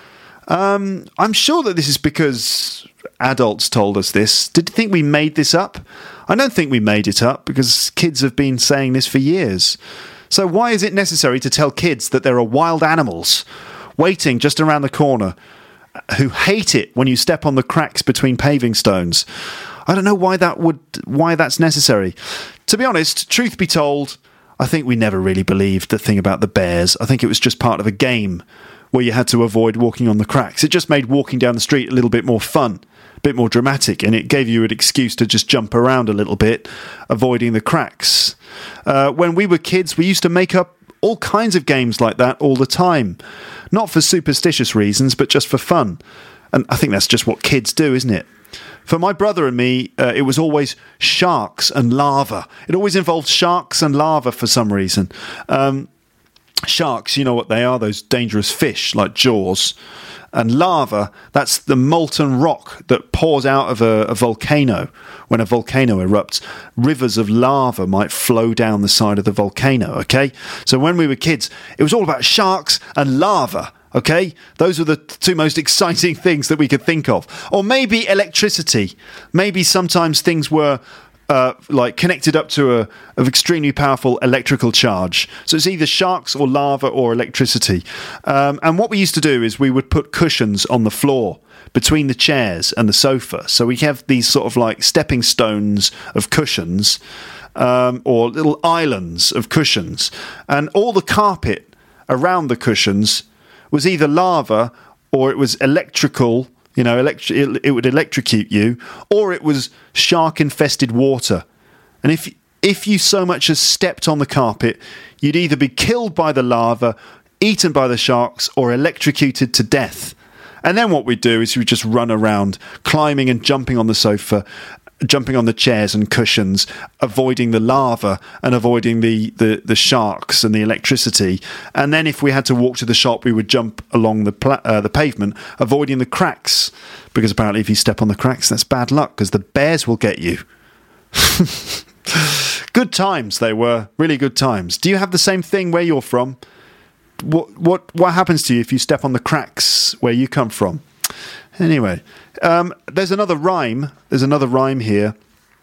Um, I'm sure that this is because adults told us this. Did you think we made this up? I don't think we made it up, because kids have been saying this for years. So why is it necessary to tell kids that there are wild animals waiting just around the corner who hate it when you step on the cracks between paving stones? I don't know why that would why that's necessary. To be honest, truth be told, I think we never really believed the thing about the bears. I think it was just part of a game where you had to avoid walking on the cracks. It just made walking down the street a little bit more fun, a bit more dramatic, and it gave you an excuse to just jump around a little bit, avoiding the cracks. Uh, when we were kids, we used to make up all kinds of games like that all the time. Not for superstitious reasons, but just for fun. And I think that's just what kids do, isn't it? For my brother and me, uh, it was always sharks and lava. It always involved sharks and lava for some reason. Um, sharks, you know what they are, those dangerous fish like Jaws. And lava, that's the molten rock that pours out of a, a volcano. When a volcano erupts, rivers of lava might flow down the side of the volcano, okay? So when we were kids, it was all about sharks and lava. Okay, those were the two most exciting things that we could think of. Or maybe electricity. Maybe sometimes things were uh, like connected up to a of extremely powerful electrical charge. So it's either sharks or lava or electricity. Um, and what we used to do is we would put cushions on the floor between the chairs and the sofa. So we have these sort of like stepping stones of cushions, um, or little islands of cushions. And all the carpet around the cushions was either lava or it was electrical, you know, electri- it, it would electrocute you, or it was shark-infested water. And if if you so much as stepped on the carpet, you'd either be killed by the lava, eaten by the sharks, or electrocuted to death. And then what we'd do is we'd just run around, climbing and jumping on the sofa, jumping on the chairs and cushions, avoiding the lava and avoiding the, the, the sharks and the electricity. And then if we had to walk to the shop, we would jump along the pla- uh, the pavement, avoiding the cracks, because apparently if you step on the cracks, that's bad luck, because the bears will get you. Good times they were, really good times. Do you have the same thing where you're from? What what what happens to you if you step on the cracks where you come from? Anyway, um, there's another rhyme. There's another rhyme here.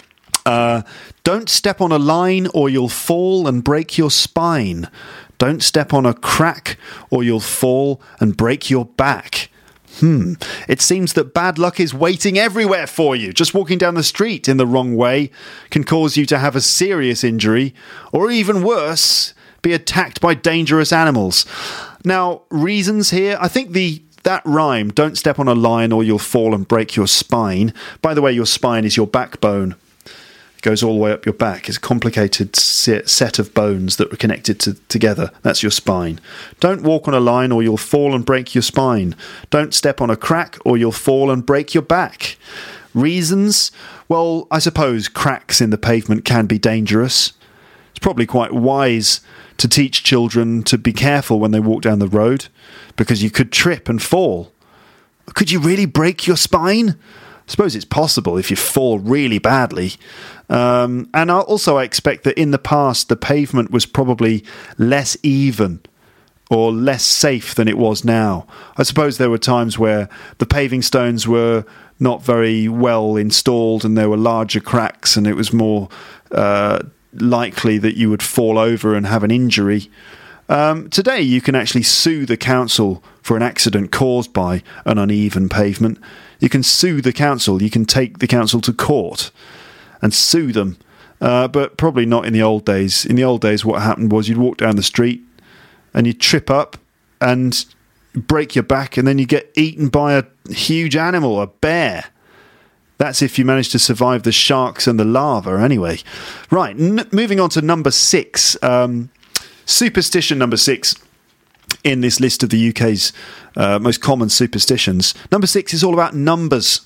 Uh, don't step on a line or you'll fall and break your spine. Don't step on a crack or you'll fall and break your back. Hmm. It seems that bad luck is waiting everywhere for you. Just walking down the street in the wrong way can cause you to have a serious injury, or even worse, be attacked by dangerous animals. Now, reasons here. I think the that rhyme, don't step on a line or you'll fall and break your spine. By the way, your spine is your backbone. It goes all the way up your back. It's a complicated set of bones that are connected to, together. That's your spine. Don't walk on a line or you'll fall and break your spine. Don't step on a crack or you'll fall and break your back. Reasons? Well, I suppose cracks in the pavement can be dangerous. It's probably quite wise to teach children to be careful when they walk down the road, because you could trip and fall. Could you really break your spine? I suppose it's possible if you fall really badly. Um, and also I expect that in the past the pavement was probably less even or less safe than it was now. I suppose there were times where the paving stones were not very well installed and there were larger cracks, and it was more uh, likely that you would fall over and have an injury. Um, today you can actually sue the council for an accident caused by an uneven pavement. You can sue the council. You can take the council to court and sue them. Uh, but probably not in the old days. In the old days, what happened was you'd walk down the street and you'd trip up and break your back, and then you get eaten by a huge animal, a bear. That's if you manage to survive the sharks and the lava, anyway. Right, n- moving on to number six. Um, superstition number six in this list of the U K's uh, most common superstitions. Number six is all about numbers.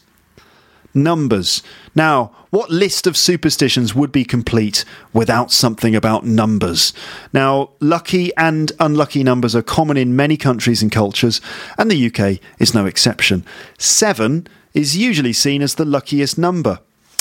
Numbers. Now, what list of superstitions would be complete without something about numbers? Now, lucky and unlucky numbers are common in many countries and cultures, and the U K is no exception. Seven is usually seen as the luckiest number.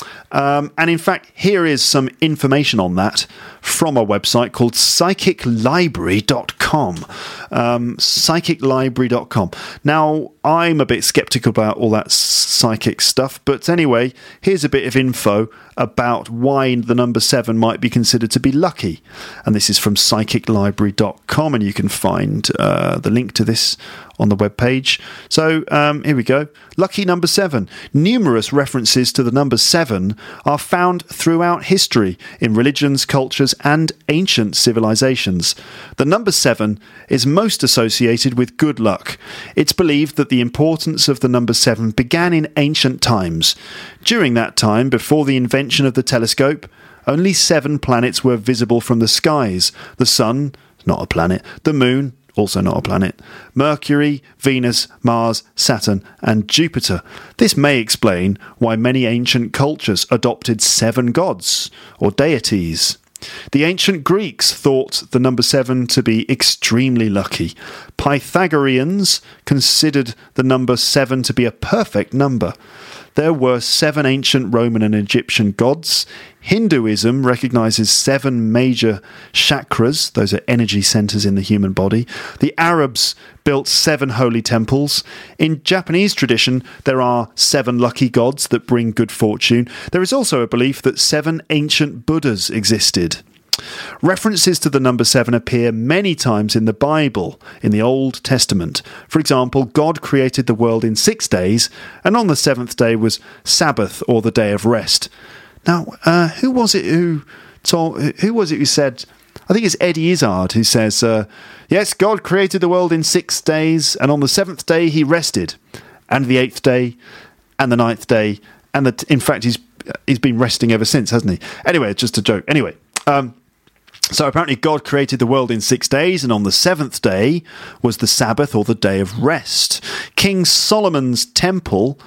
Um, and in fact, here is some information on that from a website called psychic library dot com. Um, psychic library dot com. Now, I'm a bit sceptical about all that psychic stuff, but anyway, here's a bit of info about why the number seven might be considered to be lucky. And this is from psychic library dot com, and you can find uh, the link to this on the webpage. So um, here we go. Lucky number seven. Numerous references to the number seven are found throughout history in religions, cultures, and ancient civilizations. The number seven is most associated with good luck. It's believed that the importance of the number seven began in ancient times. During that time, before the invention of the telescope, only seven planets were visible from the skies. The Sun, not a planet. The Moon, also not a planet. Mercury, Venus, Mars, Saturn, and Jupiter. This may explain why many ancient cultures adopted seven gods, or deities. The ancient Greeks thought the number seven to be extremely lucky. Pythagoreans considered the number seven to be a perfect number. There were seven ancient Roman and Egyptian gods. Hinduism recognizes seven major chakras. Those are energy centers in the human body. The Arabs built seven holy temples. In Japanese tradition, there are seven lucky gods that bring good fortune. There is also a belief that seven ancient Buddhas existed. References to the number seven appear many times in the Bible, in the Old Testament. For example, God created the world in six days, and on the seventh day was Sabbath, or the day of rest. Now, uh, who was it who told, who was it who said, I think it's Eddie Izzard who says, uh, yes, God created the world in six days, and on the seventh day he rested, and the eighth day, and the ninth day, and the, in fact, he's he's been resting ever since, hasn't he? Anyway, it's just a joke. Anyway, um, so apparently God created the world in six days, and on the seventh day was the Sabbath, or the day of rest. King Solomon's temple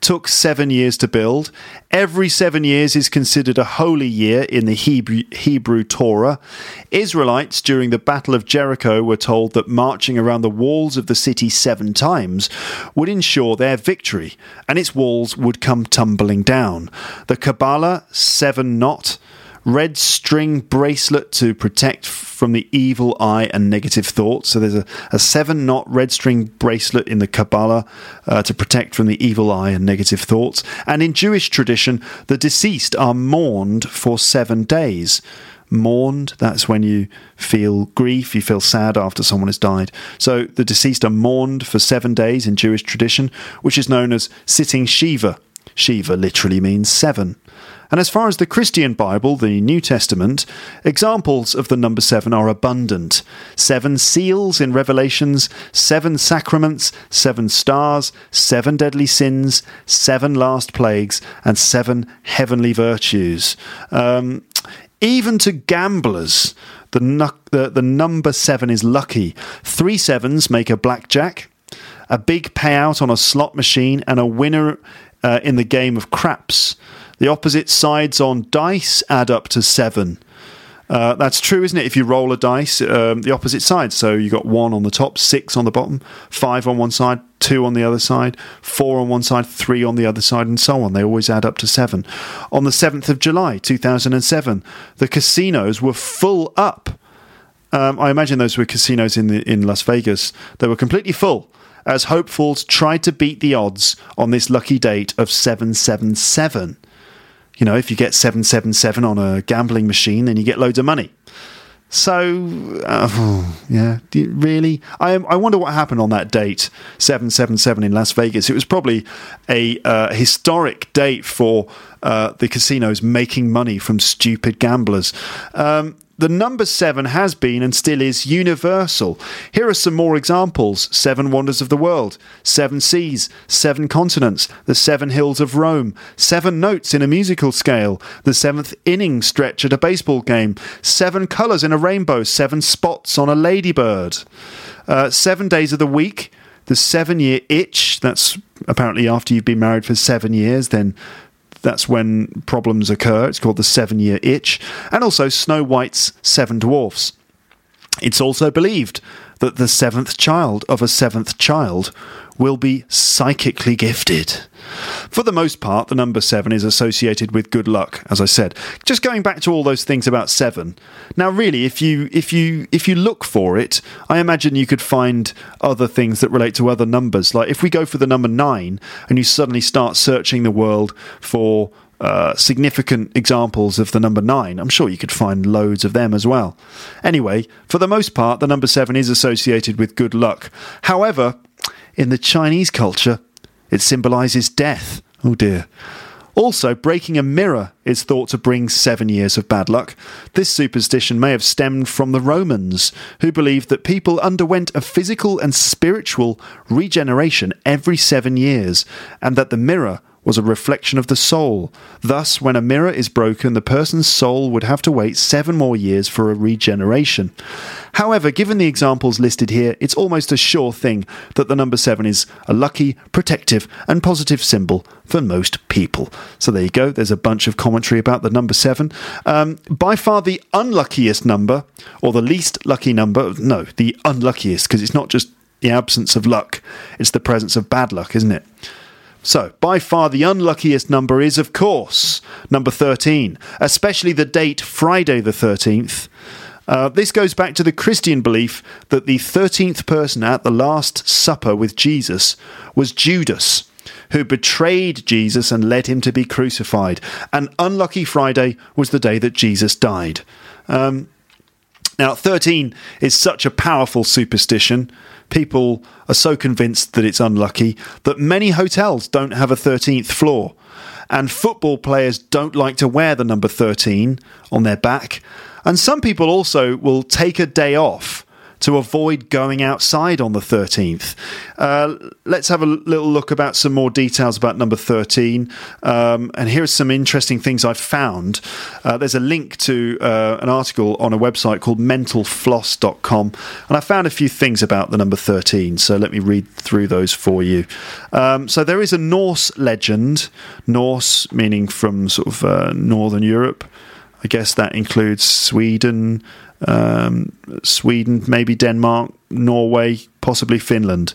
took seven years to build. Every seven years is considered a holy year in the Hebrew, Hebrew Torah. Israelites during the Battle of Jericho were told that marching around the walls of the city seven times would ensure their victory, and its walls would come tumbling down. The Kabbalah, seven knot, red string bracelet to protect from the evil eye and negative thoughts. So there's a, a seven knot red string bracelet in the Kabbalah uh, to protect from the evil eye and negative thoughts. And in Jewish tradition, the deceased are mourned for seven days. Mourned, that's when you feel grief, you feel sad after someone has died. So the deceased are mourned for seven days in Jewish tradition, which is known as sitting Shiva. Shiva literally means seven. And as far as the Christian Bible, the New Testament, examples of the number seven are abundant. Seven seals in Revelations, seven sacraments, seven stars, seven deadly sins, seven last plagues, and seven heavenly virtues. Um, even to gamblers, the, nu- the, the number seven is lucky. Three sevens make a blackjack, a big payout on a slot machine, and a winner uh, in the game of craps. The opposite sides on dice add up to seven. Uh, that's true, isn't it? If you roll a dice, um, the opposite sides. So you got one on the top, six on the bottom, five on one side, two on the other side, four on one side, three on the other side, and so on. They always add up to seven. On the seventh of July, two thousand seven, the casinos were full up. Um, I imagine those were casinos in the, in Las Vegas. They were completely full, as hopefuls tried to beat the odds on this lucky date of seven seven seven. You know, if you get seven seven seven on a gambling machine, then you get loads of money. So, uh, yeah, do you really? I I wonder what happened on that date, seven seven seven in Las Vegas. It was probably a uh, historic date for uh, the casinos making money from stupid gamblers. Um, The number seven has been and still is universal. Here are some more examples. Seven wonders of the world, seven seas, seven continents, the seven hills of Rome, seven notes in a musical scale, the seventh inning stretch at a baseball game, seven colours in a rainbow, seven spots on a ladybird, uh, seven days of the week, the seven-year itch. That's apparently after you've been married for seven years, then that's when problems occur. It's called the seven-year itch. And also Snow White's seven dwarfs. It's also believed that the seventh child of a seventh child will be psychically gifted. For the most part, the number seven is associated with good luck, as I said. Just going back to all those things about seven. Now, really, if you if you if you look for it, I imagine you could find other things that relate to other numbers. Like if we go for the number nine, and you suddenly start searching the world for uh, significant examples of the number nine, I'm sure you could find loads of them as well. Anyway, for the most part, the number seven is associated with good luck. However, in the Chinese culture, it symbolises death. Oh dear. Also, breaking a mirror is thought to bring seven years of bad luck. This superstition may have stemmed from the Romans, who believed that people underwent a physical and spiritual regeneration every seven years, and that the mirror was a reflection of the soul. Thus, when a mirror is broken, the person's soul would have to wait seven more years for a regeneration. However, given the examples listed here, it's almost a sure thing that the number seven is a lucky, protective, and positive symbol for most people. So there you go. There's a bunch of commentary about the number seven. Um, by far the unluckiest number, or the least lucky number, no, the unluckiest, because it's not just the absence of luck, it's the presence of bad luck, isn't it? So, by far the unluckiest number is, of course, number thirteen, especially the date Friday the thirteenth. Uh, this goes back to the Christian belief that the thirteenth person at the Last Supper with Jesus was Judas, who betrayed Jesus and led him to be crucified. And unlucky Friday was the day that Jesus died. Um, now, thirteen is such a powerful superstition. People are so convinced that it's unlucky that many hotels don't have a thirteenth floor. And football players don't like to wear the number thirteen on their back. And some people also will take a day off to avoid going outside on the thirteenth. Uh, let's have a little look about some more details about number thirteen. Um, and here's some interesting things I've found. Uh, there's a link to uh, an article on a website called mental floss dot com, and I found a few things about the number thirteen, so let me read through those for you. Um, so there is a Norse legend, Norse meaning from sort of uh, Northern Europe. I guess that includes Sweden, um, Sweden, maybe Denmark, Norway, possibly Finland.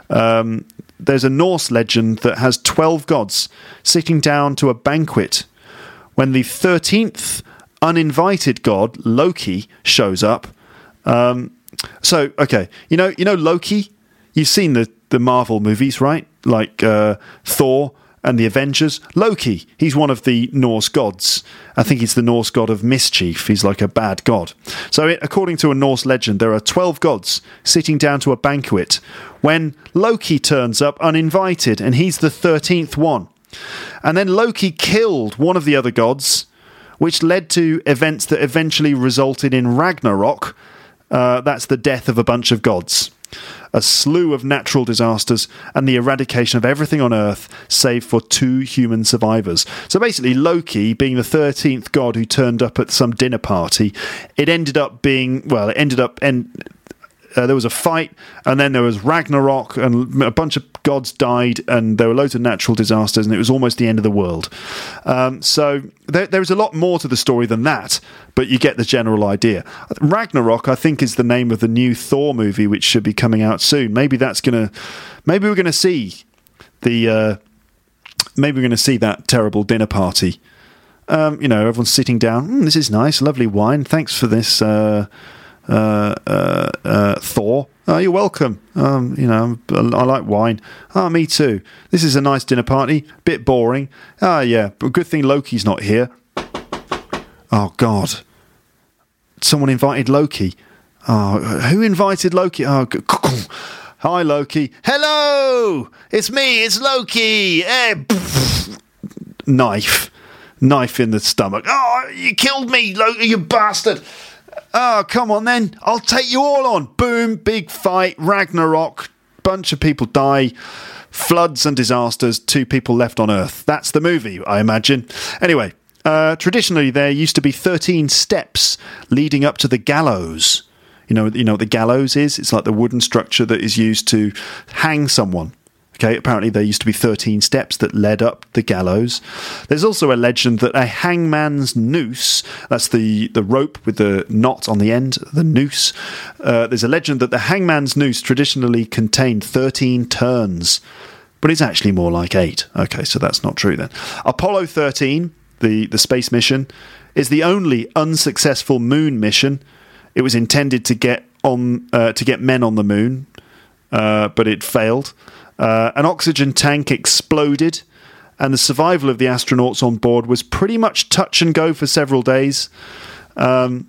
Um, there's a Norse legend that has twelve gods sitting down to a banquet. When the thirteenth uninvited god, Loki, shows up. Um, so, okay, you know, you know Loki? You've seen the, the Marvel movies, right? Like uh, Thor and the Avengers. Loki, he's one of the Norse gods. I think he's the Norse god of mischief. He's like a bad god. So it, according to a Norse legend, there are twelve gods sitting down to a banquet when Loki turns up uninvited, and he's the thirteenth one. And then Loki killed one of the other gods, which led to events that eventually resulted in Ragnarok. Uh, that's the death of a bunch of gods. A slew of natural disasters and the eradication of everything on Earth save for two human survivors. So basically Loki, being the thirteenth god who turned up at some dinner party, it ended up being, well, it ended up... En- Uh, there was a fight, and then there was Ragnarok, and a bunch of gods died, and there were loads of natural disasters, and it was almost the end of the world. Um, so there, there's a lot more to the story than that, but you get the general idea. Ragnarok, I think, is the name of the new Thor movie, which should be coming out soon. Maybe that's gonna, maybe we're gonna see the, uh, maybe we're gonna see that terrible dinner party. Um, you know, everyone's sitting down. Mm, this is nice, lovely wine. Thanks for this. Uh, Uh, uh, uh, Thor. Oh, you're welcome. Um, you know, I like wine. Ah, oh, me too. This is a nice dinner party. Bit boring. Ah, yeah, but good thing Loki's not here. Oh, God. Someone invited Loki. Oh, who invited Loki? Oh, good. Hi, Loki. Hello! It's me, it's Loki! Hey, knife. Knife in the stomach. Oh, you killed me, Loki, you bastard! Oh, come on then. I'll take you all on. Boom, big fight, Ragnarok, bunch of people die, floods and disasters, two people left on Earth. That's the movie, I imagine. Anyway, uh, traditionally there used to be thirteen steps leading up to the gallows. You know, you know what the gallows is? It's like the wooden structure that is used to hang someone. Okay, apparently there used to be thirteen steps that led up the gallows. There's also a legend that a hangman's noose, that's the, the rope with the knot on the end, the noose. Uh, there's a legend that the hangman's noose traditionally contained thirteen turns, but it's actually more like eight. Okay, so that's not true then. Apollo thirteen, the, the space mission, is the only unsuccessful moon mission. It was intended to get on uh, to get men on the moon, uh, but it failed. Uh, an oxygen tank exploded, and the survival of the astronauts on board was pretty much touch and go for several days. Um,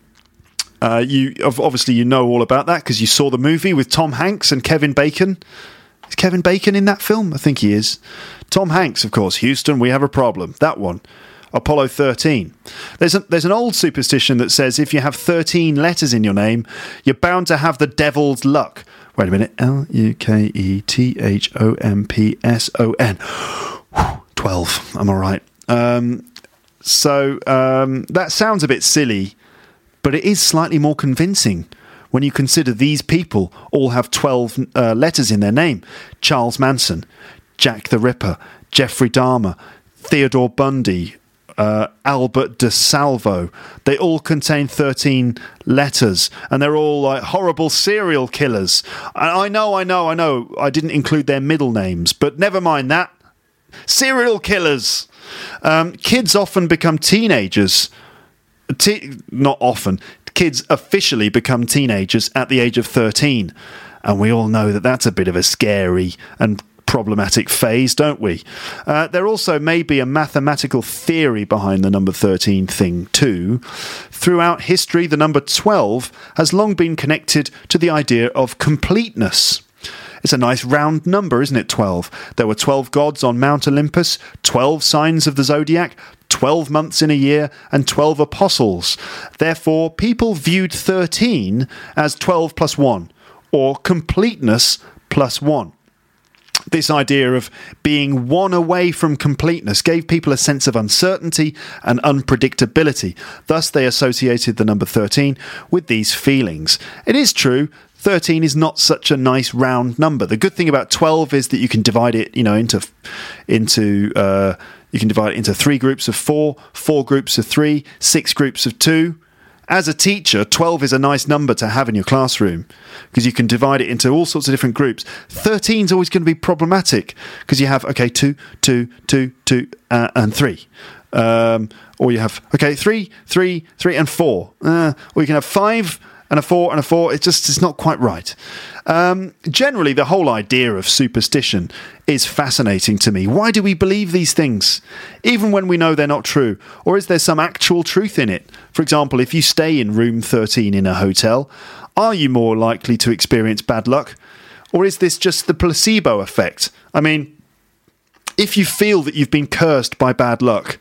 uh, you obviously you know all about that because you saw the movie with Tom Hanks and Kevin Bacon. Is Kevin Bacon in that film? I think he is. Tom Hanks, of course. Houston, we have a problem. That one. Apollo thirteen. There's a, there's an old superstition that says if you have thirteen letters in your name, you're bound to have the devil's luck. Wait a minute. L U K E T H O M P S O N. twelve. I'm all right. Um, so um, that sounds a bit silly, but it is slightly more convincing when you consider these people all have twelve uh, letters in their name. Charles Manson, Jack the Ripper, Jeffrey Dahmer, Theodore Bundy, Uh, Albert DeSalvo. They all contain thirteen letters, and they're all like horrible serial killers. I, I know, I know, I know. I didn't include their middle names, but never mind that. Serial killers. Um, kids often become teenagers. Te- not often. Kids officially become teenagers at the age of thirteen, and we all know that that's a bit of a scary and problematic phase, don't we? Uh, there also may be a mathematical theory behind the number thirteen thing too. Throughout history, the number twelve has long been connected to the idea of completeness. It's a nice round number, isn't it, twelve? There were twelve gods on Mount Olympus, twelve signs of the zodiac, twelve months in a year, and twelve apostles. Therefore, people viewed thirteen as twelve plus one, or completeness plus one. This idea of being one away from completeness gave people a sense of uncertainty and unpredictability. Thus, they associated the number thirteen with these feelings. It is true, thirteen is not such a nice round number. The good thing about twelve is that you can divide it, you know, into into uh, you can divide it into three groups of four, four groups of three, six groups of two. As a teacher, twelve is a nice number to have in your classroom because you can divide it into all sorts of different groups. thirteen is always going to be problematic because you have, okay, two, two, two, two, uh, and three. Um, or you have, okay, three, three, three, and four. Uh, or you can have five and a four and a four. It's just, it's not quite right. Um, generally, the whole idea of superstition is fascinating to me. Why do we believe these things, even when we know they're not true? Or is there some actual truth in it? For example, if you stay in room thirteen in a hotel, are you more likely to experience bad luck? Or is this just the placebo effect? I mean, if you feel that you've been cursed by bad luck,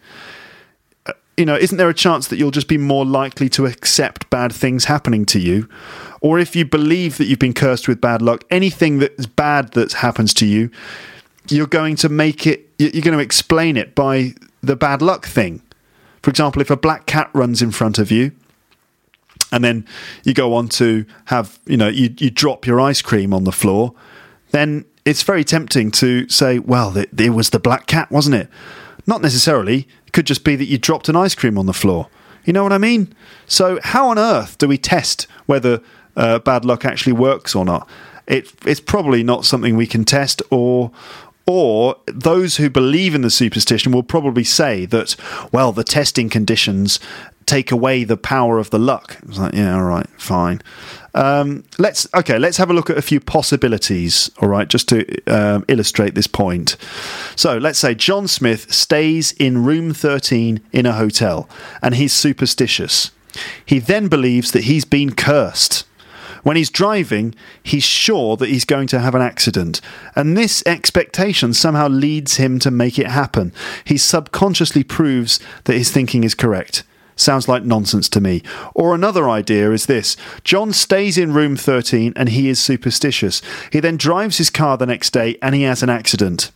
you know, isn't there a chance that you'll just be more likely to accept bad things happening to you? Or if you believe that you've been cursed with bad luck, anything that's bad that happens to you, you're going to make it, you're going to explain it by the bad luck thing. For example, if a black cat runs in front of you, and then you go on to have, you know, you, you drop your ice cream on the floor, then it's very tempting to say, well, it, it was the black cat, wasn't it? Not necessarily. It could just be that you dropped an ice cream on the floor. You know what I mean? So how on earth do we test whether uh, bad luck actually works or not? It, it's probably not something we can test, or or those who believe in the superstition will probably say that, well, the testing conditions take away the power of the luck. It's like, yeah, all right, fine. Um, let's okay. Let's have a look at a few possibilities. All right, just to um, illustrate this point. So let's say John Smith stays in room thirteen in a hotel, and he's superstitious. He then believes that he's been cursed. When he's driving, he's sure that he's going to have an accident, and this expectation somehow leads him to make it happen. He subconsciously proves that his thinking is correct. Sounds like nonsense to me. Or another idea is this. John stays in room thirteen and he is superstitious. He then drives his car the next day and he has an accident.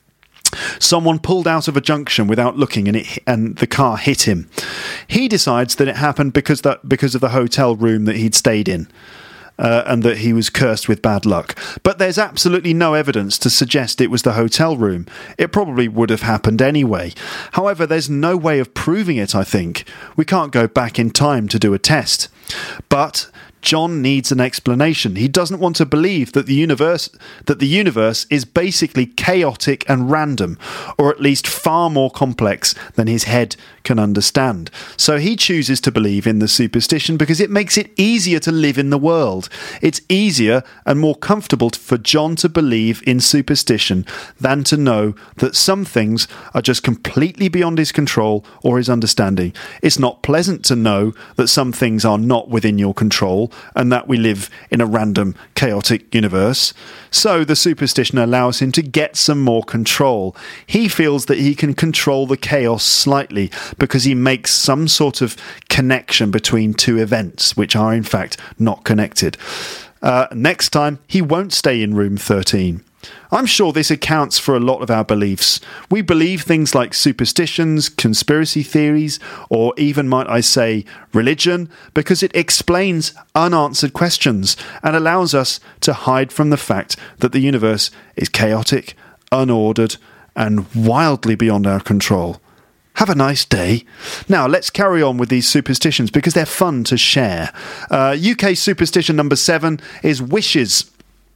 Someone pulled out of a junction without looking and it and the car hit him. He decides that it happened because that because of the hotel room that he'd stayed in. Uh, and that he was cursed with bad luck. But there's absolutely no evidence to suggest it was the hotel room. It probably would have happened anyway. However, there's no way of proving it, I think. We can't go back in time to do a test. But John needs an explanation. He doesn't want to believe that the universe that the universe is basically chaotic and random, or at least far more complex than his head can understand. So he chooses to believe in the superstition because it makes it easier to live in the world. It's easier and more comfortable for John to believe in superstition than to know that some things are just completely beyond his control or his understanding. It's not pleasant to know that some things are not within your control and that we live in a random, chaotic universe. So the superstition allows him to get some more control. He feels that he can control the chaos slightly because he makes some sort of connection between two events, which are in fact not connected. Uh, next time, he won't stay in room thirteen. I'm sure this accounts for a lot of our beliefs. We believe things like superstitions, conspiracy theories, or even, might I say, religion, because it explains unanswered questions and allows us to hide from the fact that the universe is chaotic, unordered, and wildly beyond our control. Have a nice day. Now, let's carry on with these superstitions because they're fun to share. Uh, U K superstition number seven is wishes.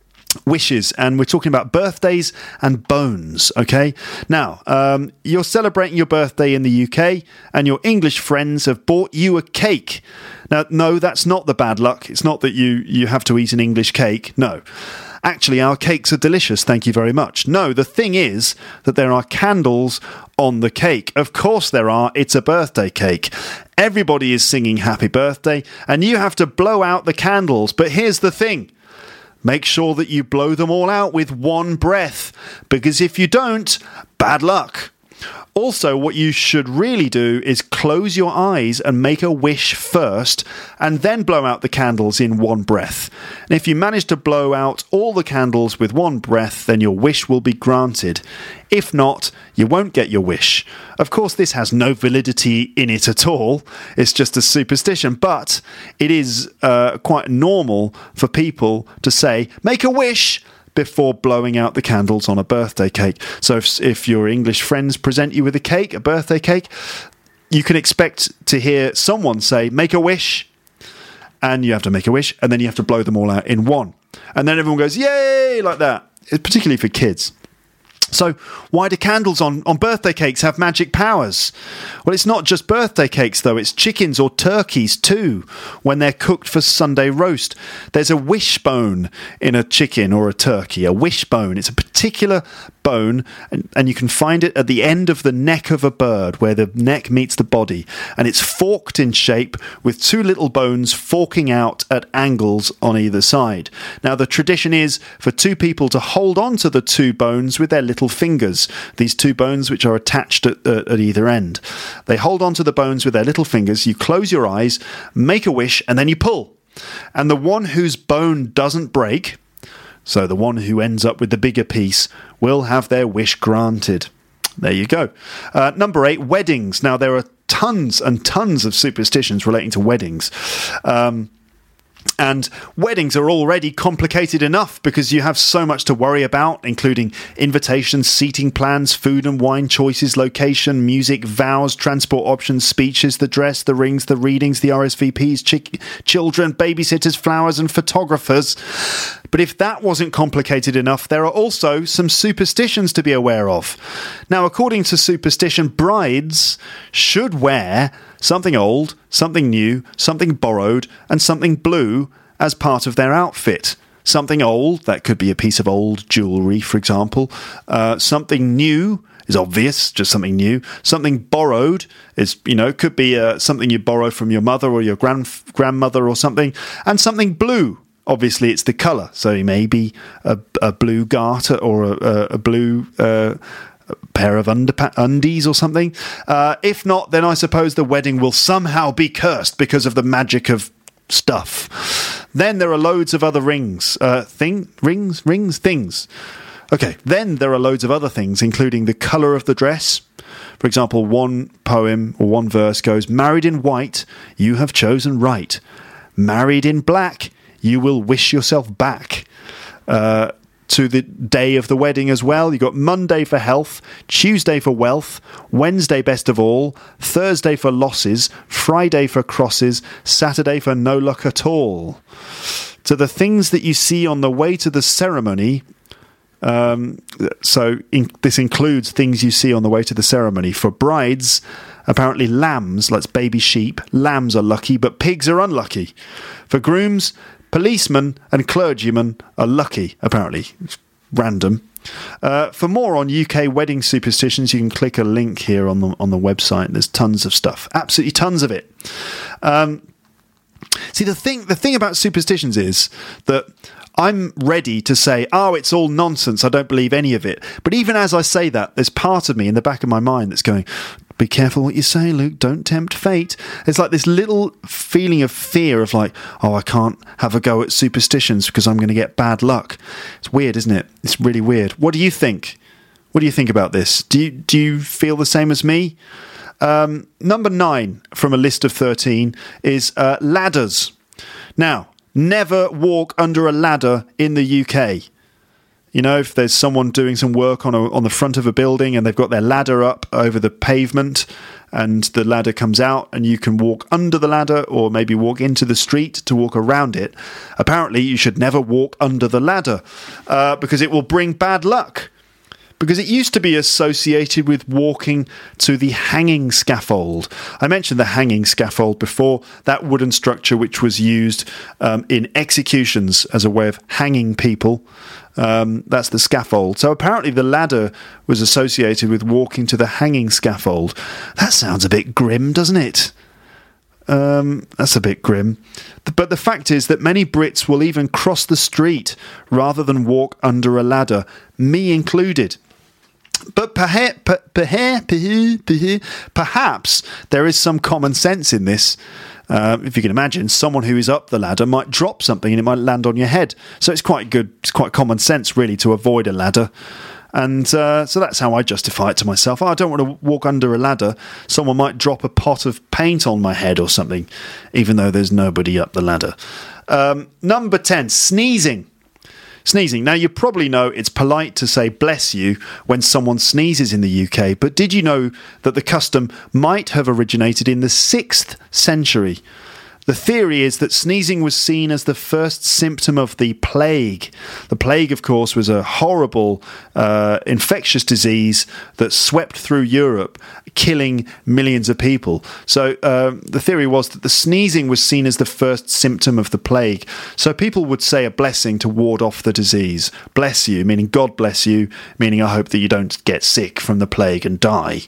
Wishes, and we're talking about birthdays and bones, okay? Now, um, you're celebrating your birthday in the U K, and your English friends have bought you a cake. Now, no, that's not the bad luck. It's not that you, you have to eat an English cake. No. Actually, our cakes are delicious, thank you very much. No, the thing is that there are candles on the cake. Of course there are. It's a birthday cake. Everybody is singing happy birthday, and you have to blow out the candles. But here's the thing. Make sure that you blow them all out with one breath, because if you don't, bad luck. Also, what you should really do is close your eyes and make a wish first, and then blow out the candles in one breath. And if you manage to blow out all the candles with one breath, then your wish will be granted. If not, you won't get your wish. Of course, this has no validity in it at all. It's just a superstition, but it is uh, quite normal for people to say, make a wish, before blowing out the candles on a birthday cake. So if, if your English friends present you with a cake, a birthday cake, you can expect to hear someone say, make a wish, and you have to make a wish, and then you have to blow them all out in one. And then everyone goes, yay, like that. It's particularly for kids. So why do candles on, on birthday cakes have magic powers? Well, it's not just birthday cakes, though. It's chickens or turkeys, too, when they're cooked for Sunday roast. There's a wishbone in a chicken or a turkey, a wishbone. It's a particular bone, and, and you can find it at the end of the neck of a bird, where the neck meets the body. And it's forked in shape, with two little bones forking out at angles on either side. Now, the tradition is for two people to hold on to the two bones with their little fingers, these two bones which are attached at, uh, at either end. They hold on to the bones with their little fingers, you close your eyes, make a wish, and then you pull. And the one whose bone doesn't break, so the one who ends up with the bigger piece, will have their wish granted. There you go. Uh, number eight, weddings. Now, there are tons and tons of superstitions relating to weddings. Um, And weddings are already complicated enough because you have so much to worry about, including invitations, seating plans, food and wine choices, location, music, vows, transport options, speeches, the dress, the rings, the readings, the R S V Ps, ch- children, babysitters, flowers and photographers. But if that wasn't complicated enough, there are also some superstitions to be aware of. Now, according to superstition, brides should wear something old, something new, something borrowed, and something blue as part of their outfit. Something old, that could be a piece of old jewellery, for example. Uh, something new is obvious, just something new. Something borrowed is, you know, could be uh, something you borrow from your mother or your grand grandmother or something. And something blue, obviously it's the colour. So it may be a, a blue garter or a, a, a blue Uh, pair of underpa- undies or something. Uh, if not, then I suppose the wedding will somehow be cursed because of the magic of stuff. Then there are loads of other rings. Uh, thing? Rings? Rings? Things. Okay, then there are loads of other things, including the colour of the dress. For example, one poem or one verse goes, married in white, you have chosen right. Married in black, you will wish yourself back. Uh, to the day of the wedding as well. You've got Monday for health, Tuesday for wealth, Wednesday best of all, Thursday for losses, Friday for crosses, Saturday for no luck at all. To the things that you see on the way to the ceremony, um, so in, this includes things you see on the way to the ceremony. For brides, apparently lambs, like baby sheep, lambs are lucky, but pigs are unlucky. For grooms, policemen and clergymen are lucky, apparently. It's random. Uh, for more on U K wedding superstitions, you can click a link here on the on the website. There's tons of stuff, absolutely tons of it. Um, see, the thing the thing about superstitions is that I'm ready to say, oh, it's all nonsense, I don't believe any of it. But even as I say that, there's part of me in the back of my mind that's going, be careful what you say, Luke, don't tempt fate. It's like this little feeling of fear of like, oh, I can't have a go at superstitions because I'm going to get bad luck. It's weird, isn't it? It's really weird. What do you think? What do you think about this? Do you, do you feel the same as me? Um, number nine from a list of thirteen is uh, ladders. Now, never walk under a ladder in the U K. You know, if there's someone doing some work on a, on the front of a building and they've got their ladder up over the pavement and the ladder comes out and you can walk under the ladder or maybe walk into the street to walk around it, apparently you should never walk under the ladder uh, because it will bring bad luck. Because it used to be associated with walking to the hanging scaffold. I mentioned the hanging scaffold before, that wooden structure which was used um, in executions as a way of hanging people. Um, that's the scaffold. So apparently the ladder was associated with walking to the hanging scaffold. That sounds a bit grim, doesn't it? Um, that's a bit grim. But the fact is that many Brits will even cross the street rather than walk under a ladder, me included. But perhaps, perhaps there is some common sense in this. Uh, if you can imagine, someone who is up the ladder might drop something and it might land on your head. So it's quite good, it's quite common sense, really, to avoid a ladder. And uh, so that's how I justify it to myself. Oh, I don't want to walk under a ladder. Someone might drop a pot of paint on my head or something, even though there's nobody up the ladder. Um, number ten, sneezing. Sneezing. Now, you probably know it's polite to say bless you when someone sneezes in the U K, but did you know that the custom might have originated in the sixth century? The theory is that sneezing was seen as the first symptom of the plague. The plague, of course, was a horrible uh, infectious disease that swept through Europe, killing millions of people. So uh, the theory was that the sneezing was seen as the first symptom of the plague. So people would say a blessing to ward off the disease. Bless you, meaning God bless you, meaning I hope that you don't get sick from the plague and die.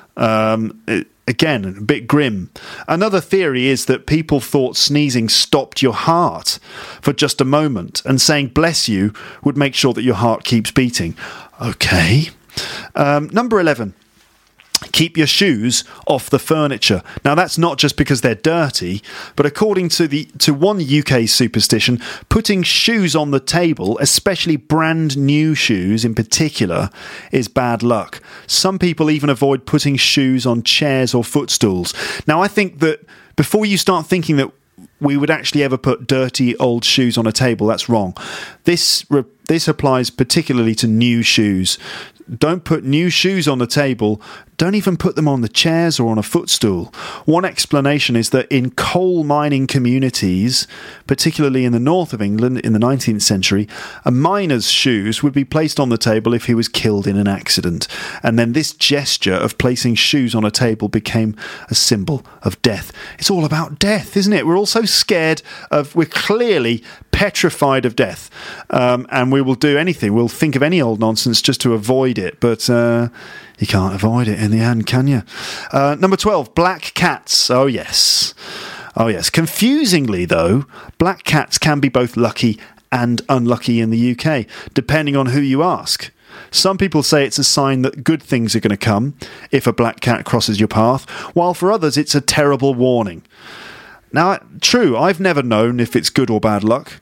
Um, it, Again, a bit grim. Another theory is that people thought sneezing stopped your heart for just a moment, and saying bless you would make sure that your heart keeps beating. Okay. Um, number eleven. Keep your shoes off the furniture. Now, that's not just because they're dirty, but according to the to one U K superstition, putting shoes on the table, especially brand new shoes in particular, is bad luck. Some people even avoid putting shoes on chairs or footstools. Now, I think that before you start thinking that we would actually ever put dirty old shoes on a table, that's wrong. This re- this applies particularly to new shoes. Don't put new shoes on the table. Don't even put them on the chairs or on a footstool. One explanation is that in coal mining communities, particularly in the north of England in the nineteenth century, a miner's shoes would be placed on the table if he was killed in an accident. And then this gesture of placing shoes on a table became a symbol of death. It's all about death, isn't it? We're all so scared of, we're clearly petrified of death. Um, and we will do anything. We'll think of any old nonsense just to avoid it. But uh, you can't avoid it in the end, can you? Uh, number twelve, black cats. Oh, yes. Oh, yes. Confusingly, though, black cats can be both lucky and unlucky in the U K, depending on who you ask. Some people say it's a sign that good things are going to come if a black cat crosses your path, while for others it's a terrible warning. Now, true, I've never known if it's good or bad luck.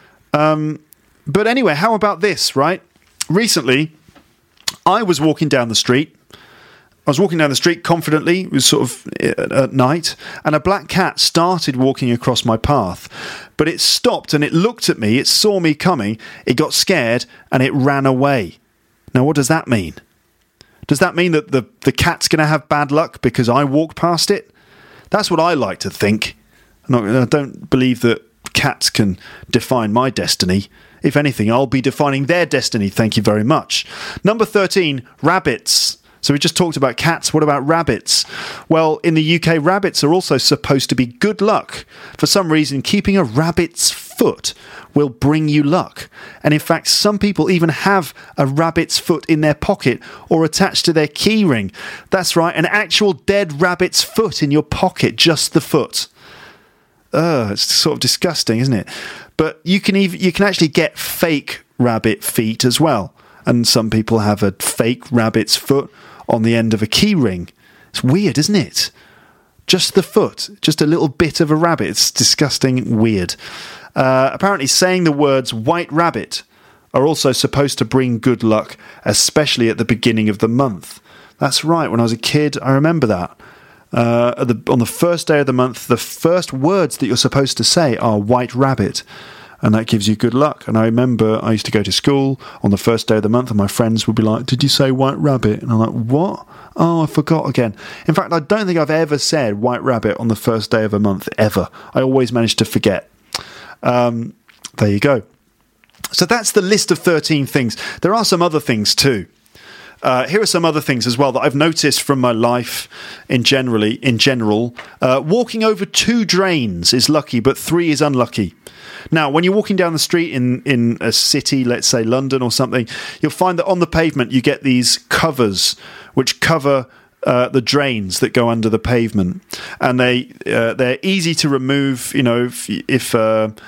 Um, but anyway, how about this, right? Recently, I was walking down the street. I was walking down the street confidently. It was sort of at night, and a black cat started walking across my path. But it stopped and it looked at me. It saw me coming. It got scared and it ran away. Now, what does that mean? Does that mean that the, the cat's going to have bad luck because I walked past it? That's what I like to think. I'm not, I don't believe that cats can define my destiny. If anything, I'll be defining their destiny. Thank you very much. Number thirteen, rabbits. So we just talked about cats. What about rabbits? Well, in the U K, rabbits are also supposed to be good luck. For some reason, keeping a rabbit's foot will bring you luck. And in fact, some people even have a rabbit's foot in their pocket or attached to their key ring. That's right, an actual dead rabbit's foot in your pocket, just the foot. Ugh, it's sort of disgusting, isn't it? But you can even you can actually get fake rabbit feet as well. And some people have a fake rabbit's foot on the end of a key ring. It's weird, isn't it? Just the foot, just a little bit of a rabbit. It's disgusting, weird. Uh, apparently saying the words white rabbit are also supposed to bring good luck, especially at the beginning of the month. That's right, when I was a kid, I remember that. Uh, at the, on the first day of the month, the first words that you're supposed to say are white rabbit, and that gives you good luck. And I remember I used to go to school on the first day of the month, and my friends would be like, "Did you say white rabbit?" And I'm like, "What? Oh, I forgot again." In fact, I don't think I've ever said white rabbit on the first day of a month, ever. I always manage to forget. Um, there you go. So that's the list of thirteen things. There are some other things too. Uh, here are some other things as well that I've noticed from my life in generally in general. Uh, walking over two drains is lucky, but three is unlucky. Now, when you're walking down the street in, in a city, let's say London or something, you'll find that on the pavement you get these covers which cover uh, the drains that go under the pavement, and they uh, they're easy to remove. You know, if, if uh,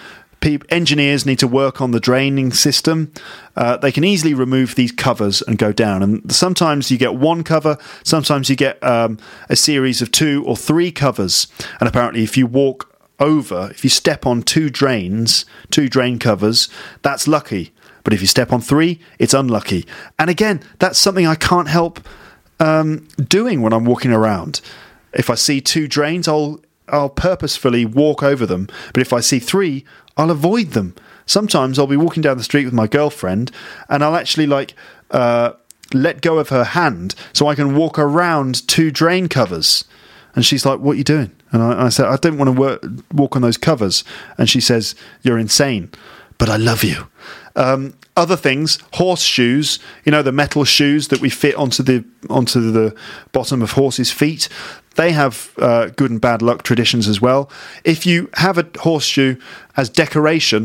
pe- engineers need to work on the draining system, uh, they can easily remove these covers and go down. And sometimes you get one cover, sometimes you get um, a series of two or three covers. And apparently if you walk over, if you step on two drains, two drain covers, that's lucky. But if you step on three, it's unlucky. And again, that's something I can't help um, doing when I'm walking around. If I see two drains, I'll I'll purposefully walk over them. But if I see three, I'll avoid them. Sometimes I'll be walking down the street with my girlfriend and I'll actually like uh, let go of her hand so I can walk around two drain covers. And she's like, what are you doing? And I, I said, I don't want to work, walk on those covers. And she says, you're insane, but I love you. Um, other things, horseshoes, you know, the metal shoes that we fit onto the onto the bottom of horses' feet. They have uh, good and bad luck traditions as well. If you have a horseshoe as decoration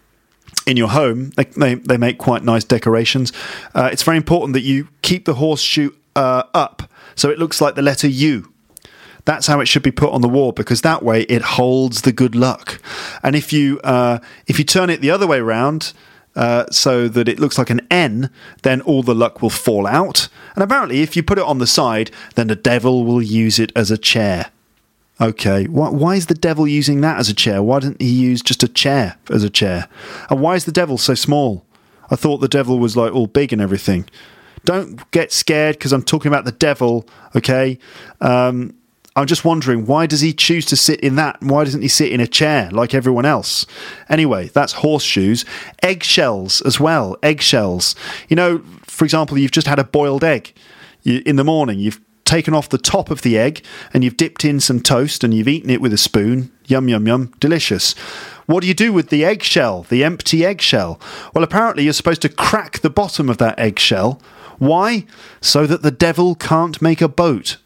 in your home, they they, they make quite nice decorations. Uh, it's very important that you keep the horseshoe uh, up so it looks like the letter U. That's how it should be put on the wall, because that way it holds the good luck. And if you uh, if you turn it the other way around, uh, so that it looks like an N, then all the luck will fall out. And apparently, if you put it on the side, then the devil will use it as a chair. Okay, why, why is the devil using that as a chair? Why didn't he use just a chair as a chair? And why is the devil so small? I thought the devil was like all big and everything. Don't get scared because I'm talking about the devil, okay? Um... I'm just wondering, why does he choose to sit in that? Why doesn't he sit in a chair like everyone else? Anyway, that's horseshoes. Eggshells as well. Eggshells. You know, for example, you've just had a boiled egg you, in the morning. You've taken off the top of the egg and you've dipped in some toast and you've eaten it with a spoon. Yum, yum, yum. Delicious. What do you do with the eggshell, the empty eggshell? Well, apparently you're supposed to crack the bottom of that eggshell. Why? So that the devil can't make a boat.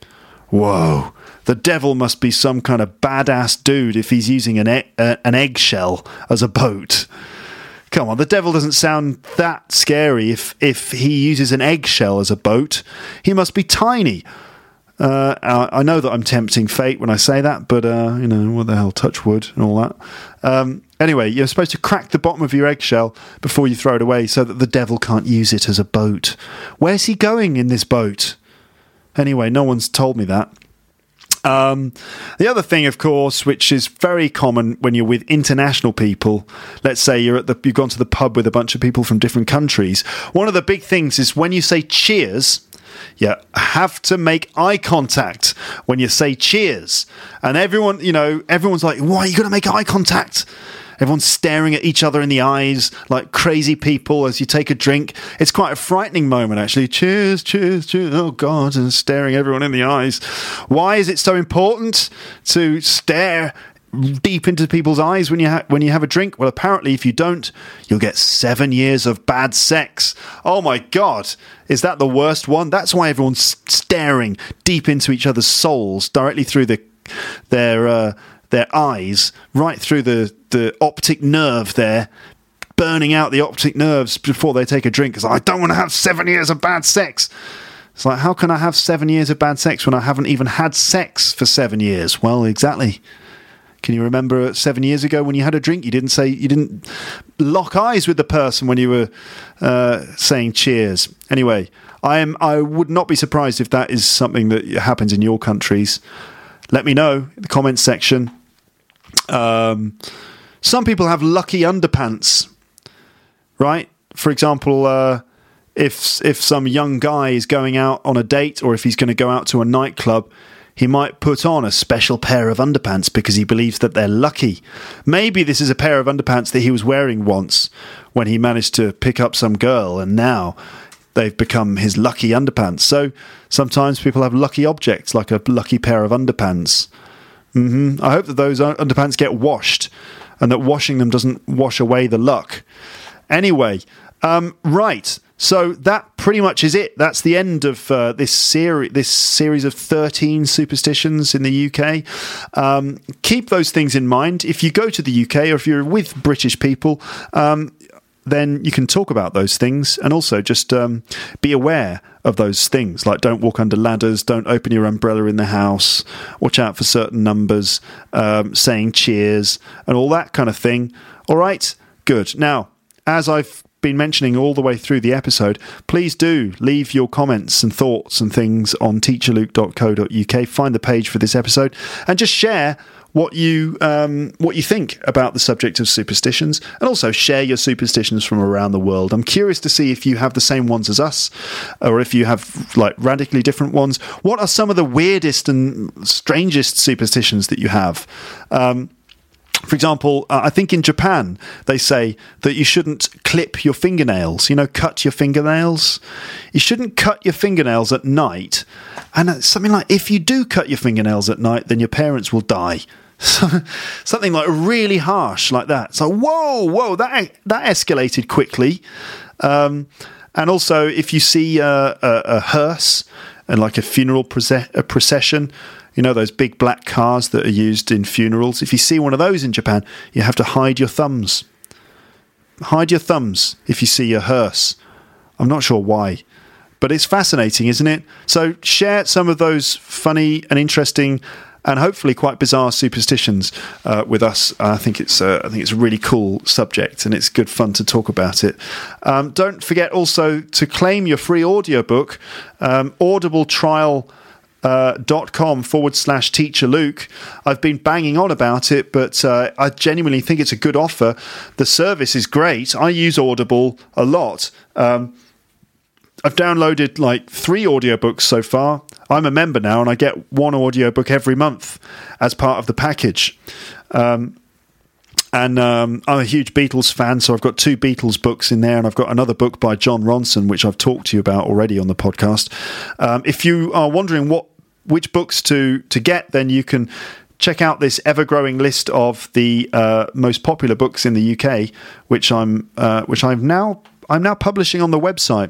Whoa, the devil must be some kind of badass dude if he's using an, e- uh, an eggshell as a boat. Come on, the devil doesn't sound that scary if, if he uses an eggshell as a boat. He must be tiny. Uh, I, I know that I'm tempting fate when I say that, but, uh, you know, what the hell, touch wood and all that. Um, anyway, you're supposed to crack the bottom of your eggshell before you throw it away so that the devil can't use it as a boat. Where's he going in this boat? Anyway, no one's told me that. Um, the other thing, of course, which is very common when you're with international people, let's say you're at the, you've gone to the pub with a bunch of people from different countries. One of the big things is when you say cheers, you have to make eye contact when you say cheers. And everyone, you know, everyone's like, why are you going to make eye contact? Everyone's staring at each other in the eyes like crazy people as you take a drink. It's quite a frightening moment, actually. Cheers, cheers, cheers. Oh, God, and staring everyone in the eyes. Why is it so important to stare deep into people's eyes when you ha- when you have a drink? Well, apparently, if you don't, you'll get seven years of bad sex. Oh, my God. Is that the worst one? That's why everyone's staring deep into each other's souls, directly through the their... Uh, their eyes, right through the, the optic nerve there, burning out the optic nerves before they take a drink. It's like, I don't want to have seven years of bad sex. It's like, how can I have seven years of bad sex when I haven't even had sex for seven years? Well, exactly. Can you remember seven years ago when you had a drink, you didn't say, you didn't lock eyes with the person when you were uh, saying cheers? Anyway, I am. I would not be surprised if that is something that happens in your countries. Let me know in the comments section. Um, some people have lucky underpants, right? For example, uh, if if some young guy is going out on a date, or if he's going to go out to a nightclub, he might put on a special pair of underpants because he believes that they're lucky. Maybe this is a pair of underpants that he was wearing once when he managed to pick up some girl, and now they've become his lucky underpants. So sometimes people have lucky objects, like a lucky pair of underpants. Mm-hmm. I hope that those underpants get washed and that washing them doesn't wash away the luck. Anyway, um, right. So that pretty much is it. That's the end of uh, this series. This series of thirteen superstitions in the U K. Um, keep those things in mind if you go to the U K, or if you're with British people. Um, then you can talk about those things and also just um, be aware of those things, like don't walk under ladders, don't open your umbrella in the house, watch out for certain numbers, um, saying cheers, and all that kind of thing. All right, good. Now, as I've been mentioning all the way through the episode, please do leave your comments and thoughts and things on teacher luke dot co dot uk. Find the page for this episode and just share what you um, what you think about the subject of superstitions, and also share your superstitions from around the world. I'm curious to see if you have the same ones as us, or if you have like radically different ones. What are some of the weirdest and strangest superstitions that you have? Um, For example, uh, I think in Japan, they say that you shouldn't clip your fingernails, you know, cut your fingernails. You shouldn't cut your fingernails at night. And it's something like, if you do cut your fingernails at night, then your parents will die. Something like really harsh like that. So, whoa, whoa, that that escalated quickly. Um, and also, if you see uh, a, a hearse and like a funeral proce- a procession, you know, those big black cars that are used in funerals. If you see one of those in Japan, you have to hide your thumbs. Hide your thumbs if you see a hearse. I'm not sure why, but it's fascinating, isn't it? So share some of those funny and interesting and hopefully quite bizarre superstitions uh, with us. I think it's uh, I think it's a really cool subject, and it's good fun to talk about it. Um, don't forget also to claim your free audiobook, um, Audible Trial. Uh, dot com forward slash teacher Luke. I've been banging on about it, but uh, I genuinely think it's a good offer. The service is great. I use Audible a lot. Um, I've downloaded like three audiobooks so far. I'm a member now, and I get one audiobook every month as part of the package. Um, And um, I'm a huge Beatles fan, so I've got two Beatles books in there, and I've got another book by John Ronson, which I've talked to you about already on the podcast. Um, if you are wondering what which books to, to get, then you can check out this ever-growing list of the uh, most popular books in the U K, which I'm uh, which I'm now I'm now publishing on the website.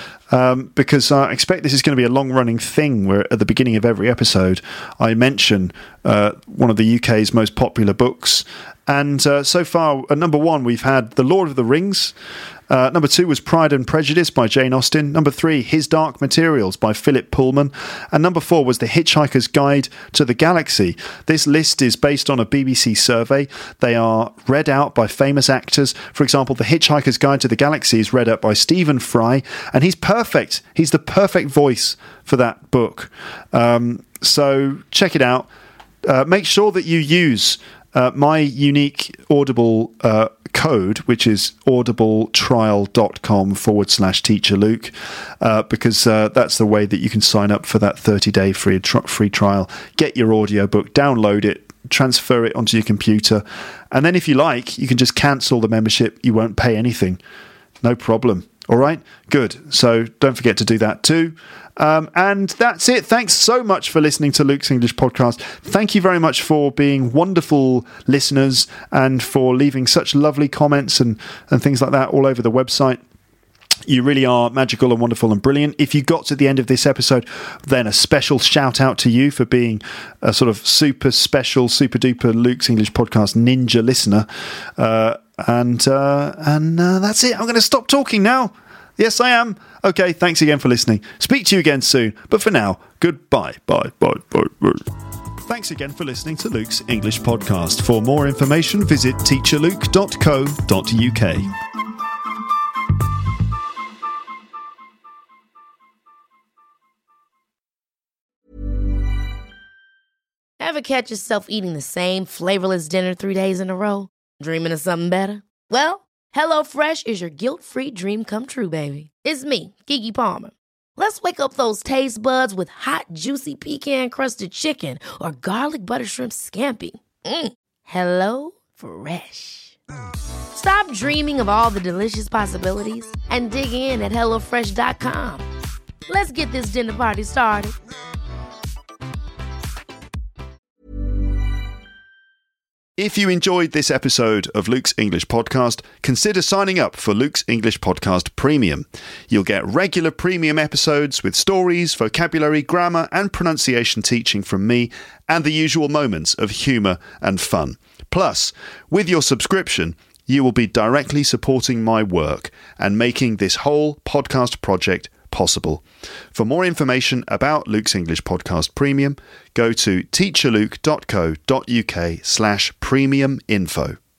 Um, because I expect this is going to be a long-running thing where at the beginning of every episode I mention uh, one of the U K's most popular books. And uh, so far, at number one, we've had The Lord of the Rings. Uh, number two was Pride and Prejudice by Jane Austen. Number three, His Dark Materials by Philip Pullman. And number four was The Hitchhiker's Guide to the Galaxy. This list is based on a B B C survey. They are read out by famous actors. For example, The Hitchhiker's Guide to the Galaxy is read out by Stephen Fry, and he's perfect. He's the perfect voice for that book. Um, so check it out. Uh, make sure that you use Uh, my unique Audible uh, code, which is audibletrial.com forward slash teacher Luke, uh, because uh, that's the way that you can sign up for that thirty-day free tri- free trial. Get your audiobook, download it, transfer it onto your computer, and then if you like, you can just cancel the membership. You won't pay anything. No problem. All right? Good. So don't forget to do that too. Um, and that's it. Thanks so much for listening to Luke's English Podcast. Thank you very much for being wonderful listeners and for leaving such lovely comments and, and things like that all over the website. You really are magical and wonderful and brilliant. If you got to the end of this episode, then a special shout out to you for being a sort of super special, super duper Luke's English Podcast ninja listener. Uh, and uh, and uh, that's it. I'm going to stop talking now. Yes, I am. Okay, thanks again for listening. Speak to you again soon. But for now, goodbye. Bye, bye, bye, bye. Thanks again for listening to Luke's English Podcast. For more information, visit teacher luke dot co dot uk. Ever catch yourself eating the same flavorless dinner three days in a row? Dreaming of something better? Well, HelloFresh is your guilt-free dream come true, baby. It's me, Keke Palmer. Let's wake up those taste buds with hot, juicy pecan-crusted chicken or garlic butter shrimp scampi. Mm. Hello Fresh. Stop dreaming of all the delicious possibilities and dig in at hello fresh dot com. Let's get this dinner party started. If you enjoyed this episode of Luke's English Podcast, consider signing up for Luke's English Podcast Premium. You'll get regular premium episodes with stories, vocabulary, grammar, and pronunciation teaching from me, and the usual moments of humour and fun. Plus, with your subscription, you will be directly supporting my work and making this whole podcast project possible. For more information about Luke's English Podcast Premium, go to teacherluke.co.uk slash premium info.